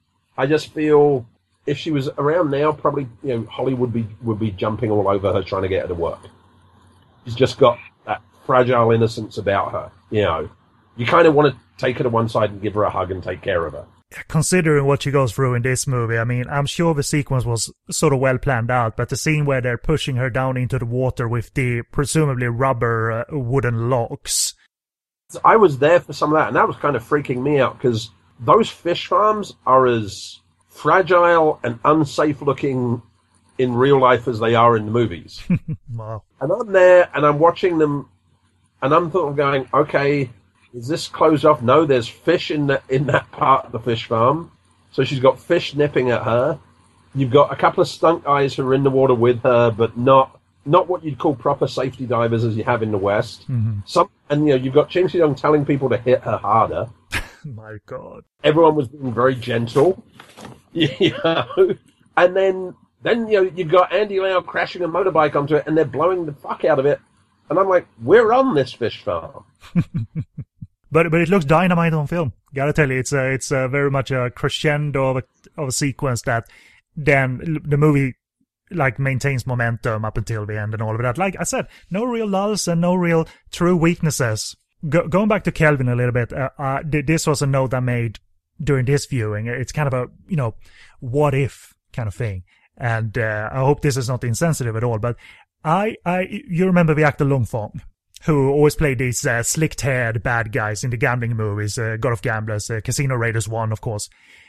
Speaker 4: I just feel... If she was around now, probably, you know, Hollywood would be would be jumping all over her trying to get her to work. She's just got that fragile innocence about her. You know, you kind of want to take her to one side and give her a hug and take care of her.
Speaker 3: Considering what she goes through in this movie, I mean, I'm sure the sequence was sort of well planned out, but the scene where they're pushing her down into the water with the presumably rubber uh, wooden logs.
Speaker 4: I was there for some of that, and that was kind of freaking me out because those fish farms are as fragile and unsafe looking in real life as they are in the movies.
Speaker 3: Wow.
Speaker 4: And I'm there and I'm watching them and I'm sort of going, okay, is this closed off? No, there's fish in the, in that part of the fish farm. So she's got fish nipping at her. You've got a couple of stunt guys who are in the water with her, but not not what you'd call proper safety divers as you have in the West.
Speaker 3: Mm-hmm. Some
Speaker 4: and you know you've got Ching Si-young telling people to hit her harder.
Speaker 3: My God!
Speaker 4: Everyone was being very gentle, you know. And then then you know you've got Andy Lau crashing a motorbike onto it, and they're blowing the fuck out of it. And I'm like, we're on this fish farm.
Speaker 3: But but it looks dynamite on film. Gotta tell you, it's a, it's a very much a crescendo of a, of a sequence that then the movie like maintains momentum up until the end and all of that. Like I said, no real lulls and no real true weaknesses. Go, going back to Kelvin a little bit, uh, uh, this was a note I made during this viewing. It's kind of a, you know, what if kind of thing. And uh, I hope this is not insensitive at all, but I, I, you remember the actor Long Fong, who always played these uh, slicked-haired bad guys in the gambling movies, uh, God of Gamblers, uh, Casino Raiders one, of course.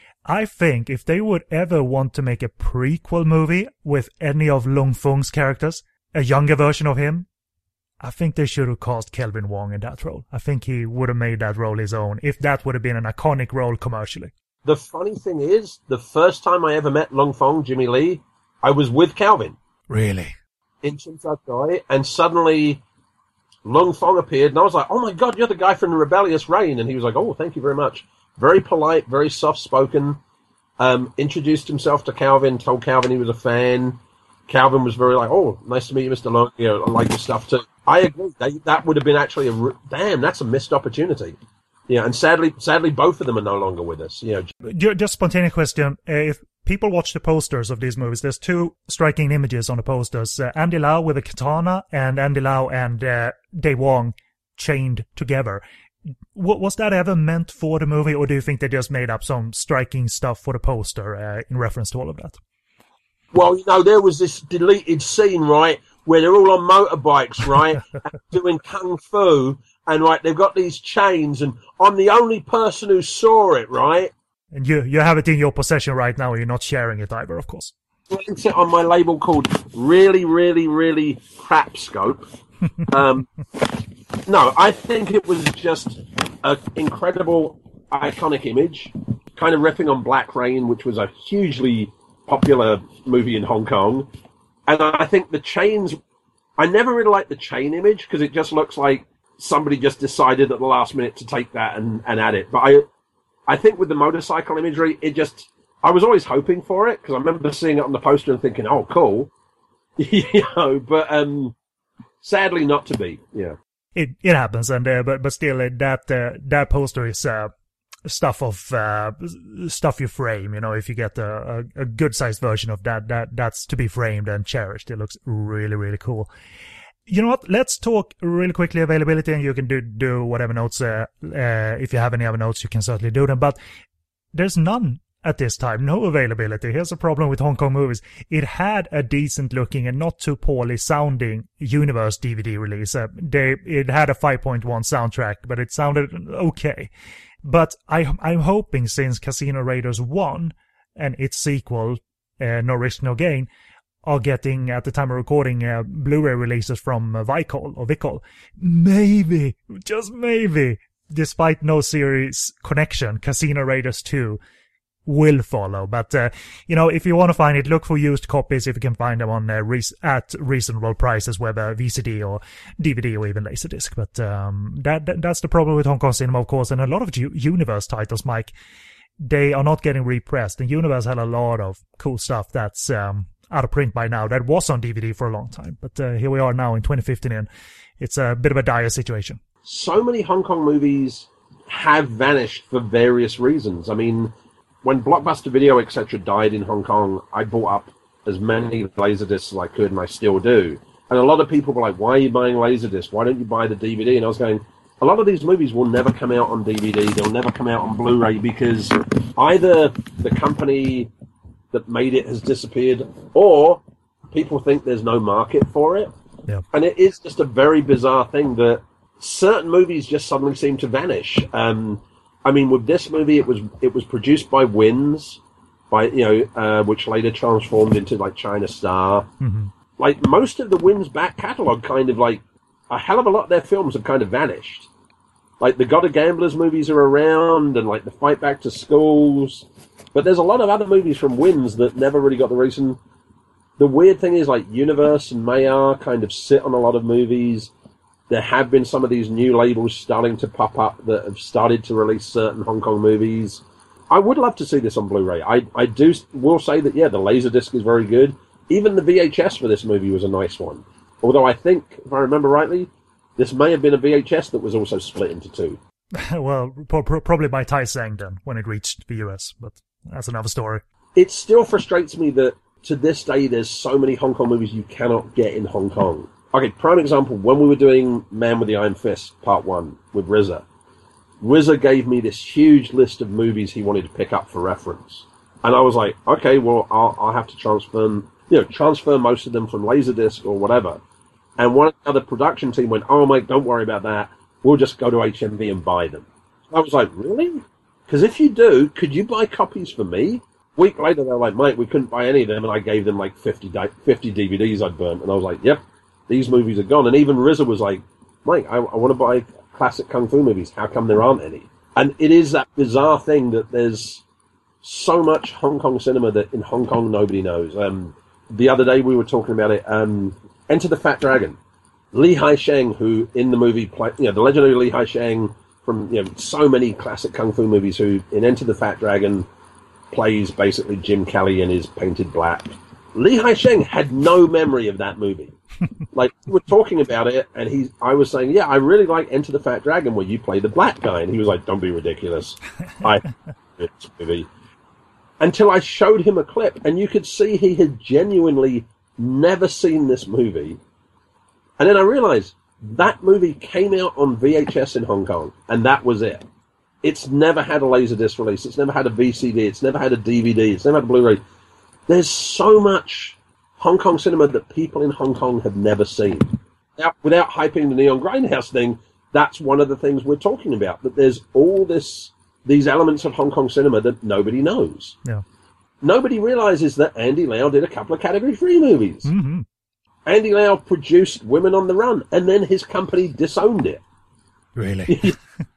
Speaker 3: I think if they would ever want to make a prequel movie with any of Long Fong's characters, a younger version of him, I think they should have cast Kelvin Wong in that role. I think he would have made that role his own, if that would have been an iconic role commercially.
Speaker 4: The funny thing is, the first time I ever met Long Fong, Jimmy Lee, I was with Calvin.
Speaker 3: Really?
Speaker 4: In Chinsai Dai, and suddenly Long Fong appeared, and I was like, oh my God, you're the guy from the Rebellious Reign. And he was like, oh, thank you very much. Very polite, very soft-spoken. Um, introduced himself to Calvin, told Calvin he was a fan. Calvin was very like, oh, nice to meet you, Mister Long. You know, I like your stuff too. I agree. They, that would have been actually a damn. That's a missed opportunity. Yeah, and sadly, sadly, both of them are no longer with us. You know,
Speaker 3: just spontaneous question: uh, if people watch the posters of these movies, there's two striking images on the posters: uh, Andy Lau with a katana, and Andy Lau and uh, Dave Wong chained together. W- was that ever meant for the movie, or do you think they just made up some striking stuff for the poster uh, in reference to all of that?
Speaker 4: Well, you know, there was this deleted scene, right, where they're all on motorbikes, right, and doing kung fu, and, right, they've got these chains, and I'm the only person who saw it, right?
Speaker 3: And you you have it in your possession right now, you're not sharing it either, of course.
Speaker 4: It's on my label called Really, Really, Really Crap Scope. Um, no, I think it was just an incredible, iconic image, kind of riffing on Black Rain, which was a hugely popular movie in Hong Kong. And I think the chains, I never really liked the chain image because it just looks like somebody just decided at the last minute to take that and, and add it. But I, I think with the motorcycle imagery, it just, I was always hoping for it because I remember seeing it on the poster and thinking, oh, cool. you know, but um, sadly not to be, yeah.
Speaker 3: It it happens, and uh, but but still, uh, that uh, that poster is uh, stuff of uh, stuff you frame. You know, if you get a, a, a good sized version of that, that that's to be framed and cherished. It looks really really cool. You know what? Let's talk really quickly availability, and you can do do whatever notes. Uh, uh, if you have any other notes, you can certainly do them. But there's none at this time. No availability. Here's a problem with Hong Kong movies. It had a decent looking and not too poorly sounding Universe D V D release. Uh, they it had a five point one soundtrack, but it sounded okay. But I, I'm hoping since Casino Raiders one and its sequel, uh, No Risk No Gain, are getting, at the time of recording, uh, Blu-ray releases from uh, Vicol or Vicol, maybe, just maybe, despite no series connection, Casino Raiders two will follow. But, uh, you know, if you want to find it, look for used copies if you can find them on uh, re- at reasonable prices, whether V C D or D V D or even Laserdisc. But um, that, that that's the problem with Hong Kong cinema, of course. And a lot of U- Universe titles, Mike, they are not getting repressed. And Universe had a lot of cool stuff that's um, out of print by now that was on D V D for a long time. But uh, here we are now in twenty fifteen, and it's a bit of a dire situation.
Speaker 4: So many Hong Kong movies have vanished for various reasons. I mean, when Blockbuster Video, et cetera, died in Hong Kong, I bought up as many Laserdiscs as I could, and I still do. And a lot of people were like, why are you buying Laserdisc? Why don't you buy the D V D? And I was going, a lot of these movies will never come out on D V D. They'll never come out on Blu-ray because either the company that made it has disappeared or people think there's no market for it.
Speaker 3: Yeah.
Speaker 4: And it is just a very bizarre thing that certain movies just suddenly seem to vanish. Um... I mean, with this movie, it was it was produced by Wins, by you know, uh, which later transformed into like China Star.
Speaker 3: Mm-hmm.
Speaker 4: Like most of the Wyn's back catalogue, kind of like a hell of a lot of their films have kind of vanished. Like the God of Gamblers movies are around, and like the Fight Back to Schools, but there's a lot of other movies from Wyn's that never really got the reason. The weird thing is, like Universe and Mayar kind of sit on a lot of movies. There have been some of these new labels starting to pop up that have started to release certain Hong Kong movies. I would love to see this on Blu-ray. I, I do will say that, yeah, the Laserdisc is very good. Even the V H S for this movie was a nice one. Although I think, if I remember rightly, this may have been a V H S that was also split into two.
Speaker 3: Well, pro- pro- probably by Tai Seng then, when it reached the U S, but that's another story.
Speaker 4: It still frustrates me that to this day there's so many Hong Kong movies you cannot get in Hong Kong. Okay, prime example, when we were doing Man with the Iron Fist, part one, with R Z A, R Z A gave me this huge list of movies he wanted to pick up for reference. And I was like, okay, well, I'll, I'll have to transfer, you know, transfer most of them from Laserdisc or whatever. And one of the other production team went, oh, mate, don't worry about that. We'll just go to H M V and buy them. I was like, really? Because if you do, could you buy copies for me? A week later, they're like, mate, we couldn't buy any of them. And I gave them like fifty, fifty D V Ds I'd burnt. And I was like, yep, these movies are gone. And even R Z A was like, mate, I, I want to buy classic Kung Fu movies. How come there aren't any? And it is that bizarre thing that there's so much Hong Kong cinema that in Hong Kong nobody knows. Um, the other day we were talking about it. Um, Enter the Fat Dragon. Li Haisheng, who in the movie played, you know, the legendary Li Haisheng from, you know, so many classic Kung Fu movies, who in Enter the Fat Dragon plays basically Jim Kelly and is painted black. Li Haisheng had no memory of that movie. Like, we were talking about it, and he, I was saying, yeah, I really like Enter the Fat Dragon, where you play the black guy. And he was like, don't be ridiculous. I this movie. Until I showed him a clip, and you could see he had genuinely never seen this movie. And then I realized that movie came out on V H S in Hong Kong, and that was it. It's never had a Laserdisc release. It's never had a V C D. It's never had a D V D. It's never had a Blu-ray. There's so much Hong Kong cinema that people in Hong Kong have never seen. Now, without hyping the Neon Grindhouse thing, that's one of the things we're talking about, that there's all this, these elements of Hong Kong cinema that nobody knows.
Speaker 3: Yeah.
Speaker 4: Nobody realizes that Andy Lau did a couple of Category three movies.
Speaker 3: Mm-hmm.
Speaker 4: Andy Lau produced Women on the Run, and then his company disowned it.
Speaker 3: Really?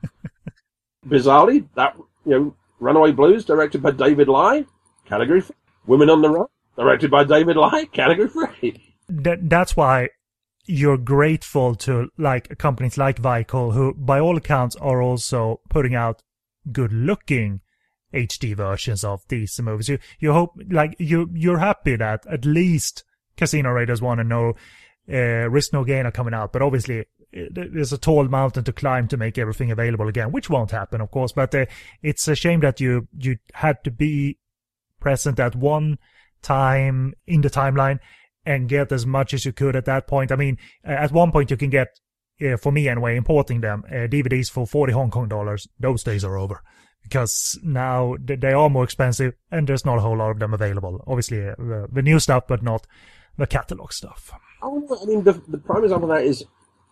Speaker 4: Bizarrely, that, you know, Runaway Blues, directed by David Lai, Category three. Women on the Run, directed by David Lai, Category three.
Speaker 3: That, that's why you're grateful to like companies like Viacol, who by all accounts are also putting out good-looking H D versions of these movies. You you hope, like, you you're happy that at least Casino Raiders one and no uh, Risk No Gain are coming out, but obviously there's a tall mountain to climb to make everything available again, which won't happen, of course. But uh, it's a shame that you you had to be present at one time in the timeline and get as much as you could at that point. I mean, at one point you can get, uh, for me anyway, importing them, uh, D V Ds for forty Hong Kong dollars. Those days are over, because now they are more expensive and there's not a whole lot of them available. Obviously, uh, the new stuff, but not the catalog stuff.
Speaker 4: Oh, I mean, the, the prime example of that is,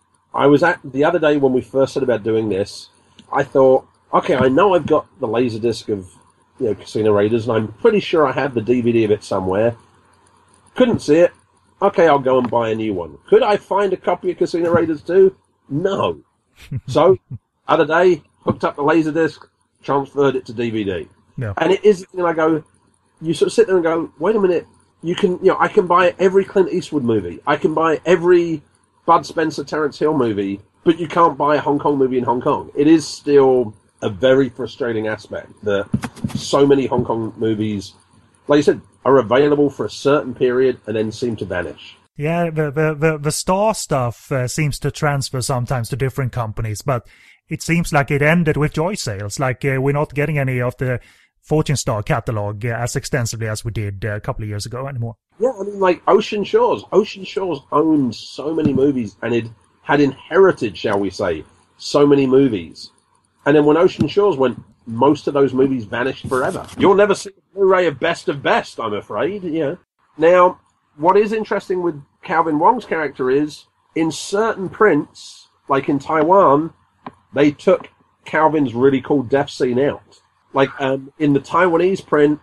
Speaker 4: I was at, the other day when we first said about doing this, I thought, okay, I know I've got the Laserdisc of, you know, Casino Raiders, and I'm pretty sure I have the D V D of it somewhere. Couldn't see it. Okay, I'll go and buy a new one. Could I find a copy of Casino Raiders two? No. So, other day, hooked up the Laserdisc, transferred it to D V D.
Speaker 3: Yeah.
Speaker 4: And it is, and I go, you sort of sit there and go, wait a minute, you can, you know, I can buy every Clint Eastwood movie. I can buy every Bud Spencer, Terence Hill movie, but you can't buy a Hong Kong movie in Hong Kong. It is still a very frustrating aspect that so many Hong Kong movies, like you said, are available for a certain period and then seem to vanish.
Speaker 3: Yeah, the the the, the Star stuff uh, seems to transfer sometimes to different companies, but it seems like it ended with Joy Sales. Like uh, we're not getting any of the Fortune Star catalog uh, as extensively as we did uh, a couple of years ago anymore.
Speaker 4: Yeah, I mean, like Ocean Shores. Ocean Shores owned so many movies, and it had inherited, shall we say, so many movies. And then when Ocean Shores went, most of those movies vanished forever. You'll never see a Blu-ray of Best of Best, I'm afraid. Yeah. Now, what is interesting with Calvin Wong's character is, in certain prints, like in Taiwan, they took Calvin's really cool death scene out. Like, um, in the Taiwanese print,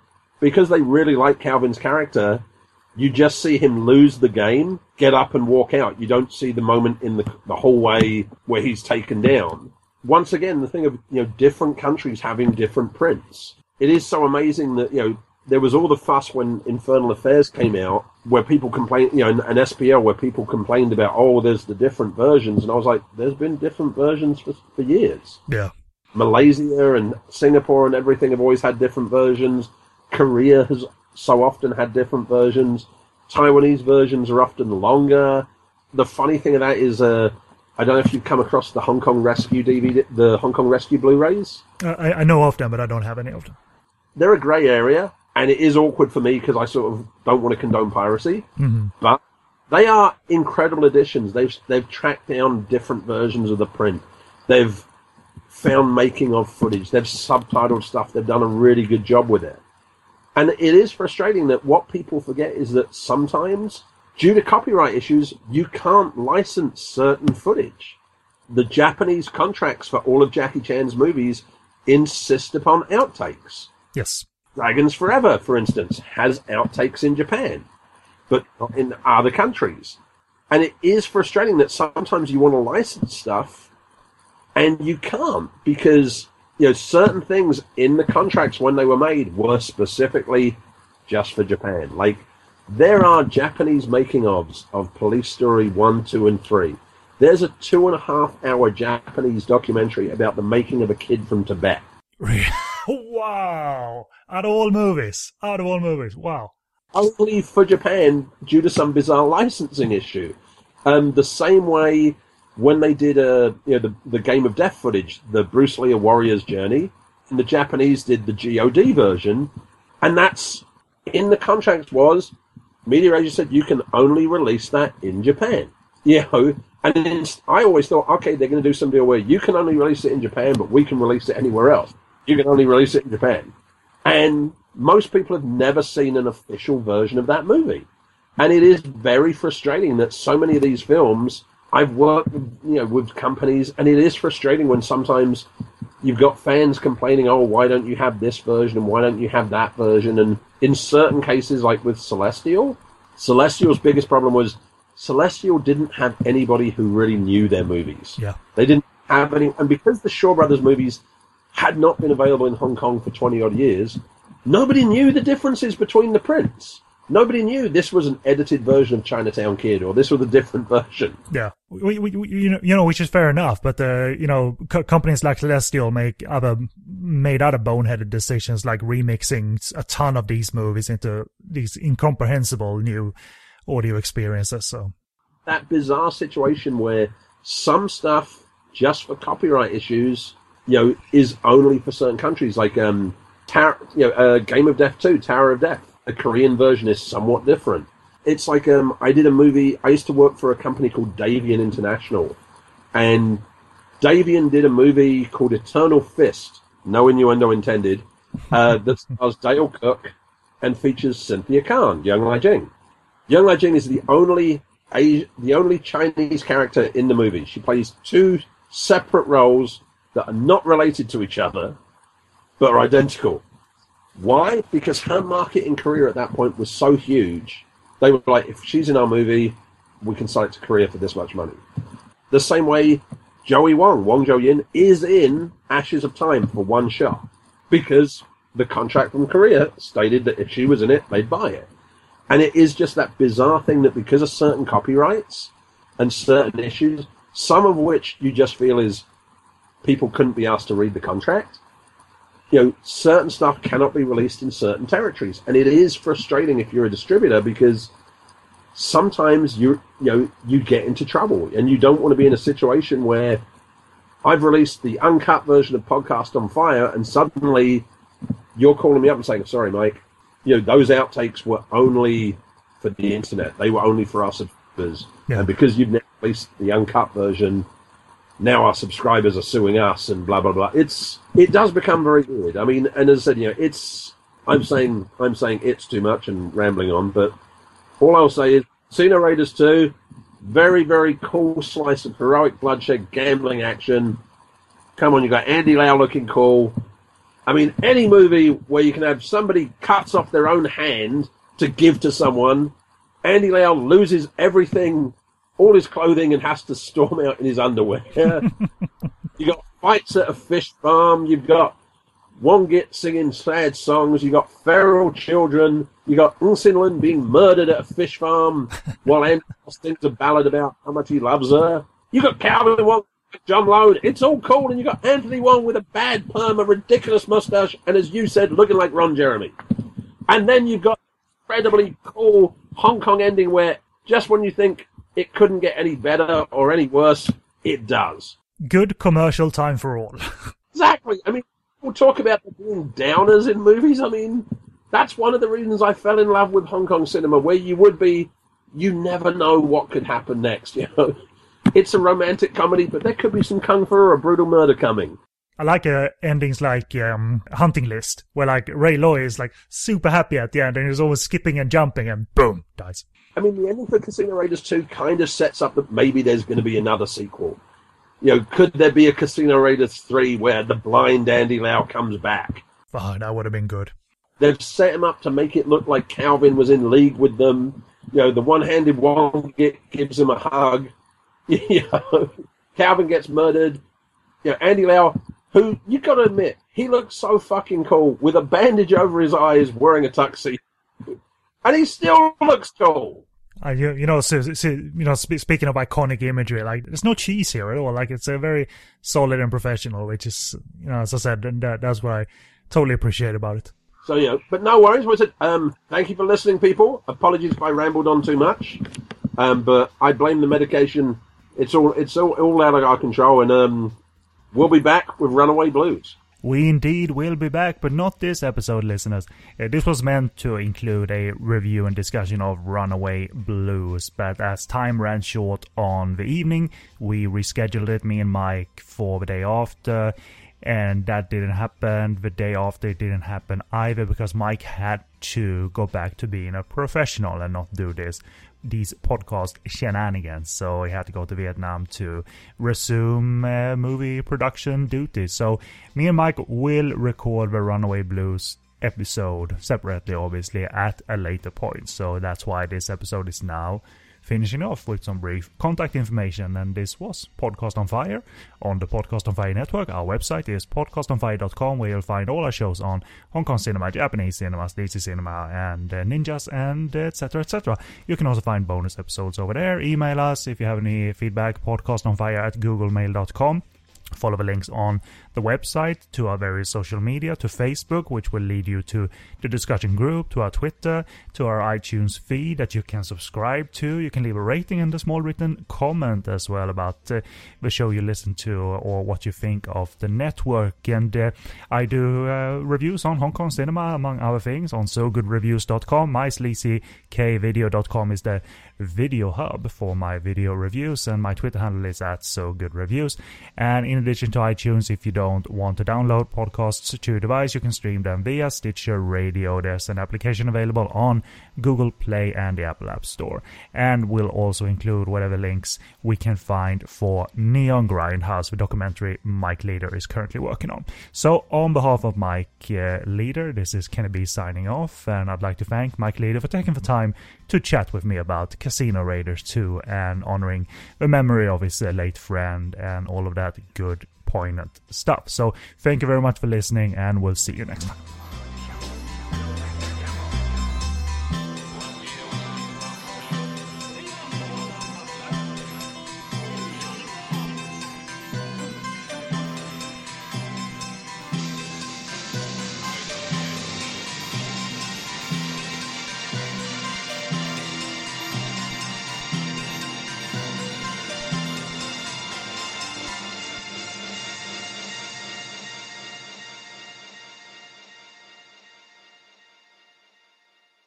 Speaker 4: because they really like Calvin's character, you just see him lose the game, get up and walk out. You don't see the moment in the, the hallway where he's taken down. Once again, the thing of, you know, different countries having different prints. It is so amazing that, you know, there was all the fuss when Infernal Affairs came out, where people complained, you know, an S P L where people complained about, oh, there's the different versions. And I was like, there's been different versions for, for years.
Speaker 3: Yeah.
Speaker 4: Malaysia and Singapore and everything have always had different versions. Korea has so often had different versions. Taiwanese versions are often longer. The funny thing of that is, uh, I don't know if you've come across the Hong Kong Rescue D V D, the Hong Kong Rescue Blu-rays.
Speaker 3: Uh, I, I know of them, but I don't have any of them.
Speaker 4: They're a grey area, and it is awkward for me because I sort of don't want to condone piracy.
Speaker 3: Mm-hmm.
Speaker 4: But they are incredible editions. They've they've tracked down different versions of the print. They've found making of footage. They've subtitled stuff. They've done a really good job with it. And it is frustrating that what people forget is that sometimes, due to copyright issues, you can't license certain footage. The Japanese contracts for all of Jackie Chan's movies insist upon outtakes.
Speaker 3: Yes.
Speaker 4: Dragons Forever, for instance, has outtakes in Japan, but not in other countries. And it is frustrating that sometimes you want to license stuff and you can't, because, you know, certain things in the contracts when they were made were specifically just for Japan. Like, there are Japanese making-ofs of Police Story one, two, and three. There's a two-and-a-half-hour Japanese documentary about the making of a kid from Tibet.
Speaker 3: Wow! Out of all movies. Out of all movies. Wow.
Speaker 4: Only for Japan due to some bizarre licensing issue. Um, the same way when they did uh, you know, the, the Game of Death footage, the Bruce Lee A Warrior's Journey, and the Japanese did the G O D version, and that's, in the contract was, Media Rager said you can only release that in Japan. You know, and then I always thought, okay, they're going to do some deal where you can only release it in Japan, but we can release it anywhere else. You can only release it in Japan. And most people have never seen an official version of that movie. And it is very frustrating that so many of these films, I've worked with, you know, with companies, and it is frustrating when sometimes you've got fans complaining, oh, why don't you have this version and why don't you have that version? And in certain cases, like with Celestial, Celestial's biggest problem was Celestial didn't have anybody who really knew their movies.
Speaker 3: Yeah.
Speaker 4: They didn't have any, and because the Shaw Brothers movies had not been available in Hong Kong for twenty-odd years, nobody knew the differences between the prints. Nobody knew this was an edited version of Chinatown Kid, or this was a different version.
Speaker 3: Yeah, we, we, we, you know, you know, which is fair enough. But uh, you know, co- companies like Celestial make other made other boneheaded decisions, like remixing a ton of these movies into these incomprehensible new audio experiences. So
Speaker 4: that bizarre situation where some stuff, just for copyright issues, you know, is only for certain countries, like um, Tower, you know, uh, Game of Death two, Tower of Death. The Korean version is somewhat different. It's like um, I did a movie. I used to work for a company called Davian International, and Davian did a movie called Eternal Fist, no innuendo intended, uh, that stars Dale Cook and features Cynthia Khan, Young Lai Jing. Young Lai Jing is the only Asi- the only Chinese character in the movie. She plays two separate roles that are not related to each other, but are identical. Why? Because her market in Korea at that point was so huge. They were like, if she's in our movie, we can sell it to Korea for this much money. The same way Joey Wong, Wong Jo-yin, is in Ashes of Time for one shot. Because the contract from Korea stated that if she was in it, they'd buy it. And it is just that bizarre thing that because of certain copyrights and certain issues, some of which you just feel is people couldn't be asked to read the contract, you know, certain stuff cannot be released in certain territories. And it is frustrating if you're a distributor, because sometimes you you know you get into trouble and you don't want to be in a situation where I've released the uncut version of Podcast on Fire and suddenly you're calling me up and saying, sorry, Mike, you know, those outtakes were only for the internet. They were only for our subscribers.
Speaker 3: Yeah.
Speaker 4: And because you've never released the uncut version, now our subscribers are suing us and blah, blah, blah. It's, it does become very weird. I mean, and as I said, you know, it's, I'm saying, I'm saying it's too much and rambling on, but all I'll say is Casino Raiders two, very, very cool slice of heroic bloodshed gambling action. Come on, you got Andy Lau looking cool. I mean, any movie where you can have somebody cuts off their own hand to give to someone, Andy Lau loses everything, all his clothing, and has to storm out in his underwear. You got fights at a fish farm. You've got Wongit singing sad songs. You got feral children. You got Unsinlin being murdered at a fish farm while Andy sings a ballad about how much he loves her. You got Calvin Wong, John Lone. It's all cool. And you got Anthony Wong with a bad perm, a ridiculous mustache, and as you said, looking like Ron Jeremy. And then you've got incredibly cool Hong Kong ending where just when you think it couldn't get any better or any worse, it does.
Speaker 3: Good commercial time for all.
Speaker 4: Exactly. I mean, we'll talk about being downers in movies. I mean, that's one of the reasons I fell in love with Hong Kong cinema, where you would be, you never know what could happen next, you know. It's a romantic comedy, but there could be some kung fu or a brutal murder coming.
Speaker 3: I like uh, endings like um, Hunting List, where like Ray Loy is like super happy at the end, and he's always skipping and jumping, and boom, dies.
Speaker 4: I mean, the ending for Casino Raiders two kind of sets up that maybe there's going to be another sequel. You know, could there be a Casino Raiders three where the blind Andy Lau comes back?
Speaker 3: Oh, that would have been good.
Speaker 4: They've set him up to make it look like Calvin was in league with them. You know, the one-handed Wong gives him a hug. You know, Calvin gets murdered. You know, Andy Lau, who, you got to admit, he looks so fucking cool with a bandage over his eyes, wearing a tuxedo. And he still looks cool.
Speaker 3: Uh, you, you know, so, so, you know, sp- speaking of iconic imagery, like, there's no cheese here at all. Like, it's a very solid and professional, which is, you know, as I said, and that, that's what I totally appreciate about it.
Speaker 4: So, yeah, but no worries. Was it? Um, thank you for listening, people. Apologies if I rambled on too much. Um, but I blame the medication. It's all, it's all, all out of our control, and, um, we'll be back with Runaway Blues.
Speaker 3: We indeed will be back, but not this episode, listeners. Uh, this was meant to include a review and discussion of Runaway Blues, but as time ran short on the evening, we rescheduled it, me and Mike, for the day after, and that didn't happen. The day after it didn't happen either, because Mike had to go back to being a professional and not do this these podcast shenanigans, so he had to go to Vietnam to resume uh, movie production duties. So me and Mike will record the Runaway Blues episode separately, obviously, at a later point. So that's why this episode is now finishing off with some brief contact information. And this was Podcast on Fire on the Podcast on Fire network. Our website is podcast on fire dot com, where you'll find all our shows on Hong Kong cinema, Japanese cinema, D C cinema, and uh, ninjas, and etc, et cetera. You can also find bonus episodes over there. Email us if you have any feedback, podcastonfire at googlemail dot com. Follow the links on the website to our various social media, to Facebook, which will lead you to the discussion group, to our Twitter, to our iTunes feed that you can subscribe to. You can leave a rating and a small written comment as well about uh, the show you listen to, or what you think of the network. And uh, I do uh, reviews on Hong Kong cinema, among other things, on so good reviews dot com. my sleazy k video dot com is the video hub for my video reviews, and my Twitter handle is at so good reviews. And in addition to iTunes, if you don't want to download podcasts to your device, you can stream them via Stitcher Radio. There's an application available on Google Play and the Apple App Store. And we'll also include whatever links we can find for Neon Grindhouse, the documentary Mike Leader is currently working on. So on behalf of Mike uh, Leader, this is Kennedy signing off, and I'd like to thank Mike Leader for taking the time to chat with me about Casino Raiders two and honoring the memory of his uh, late friend and all of that good, poignant stuff. So thank you very much for listening, and we'll see you next time.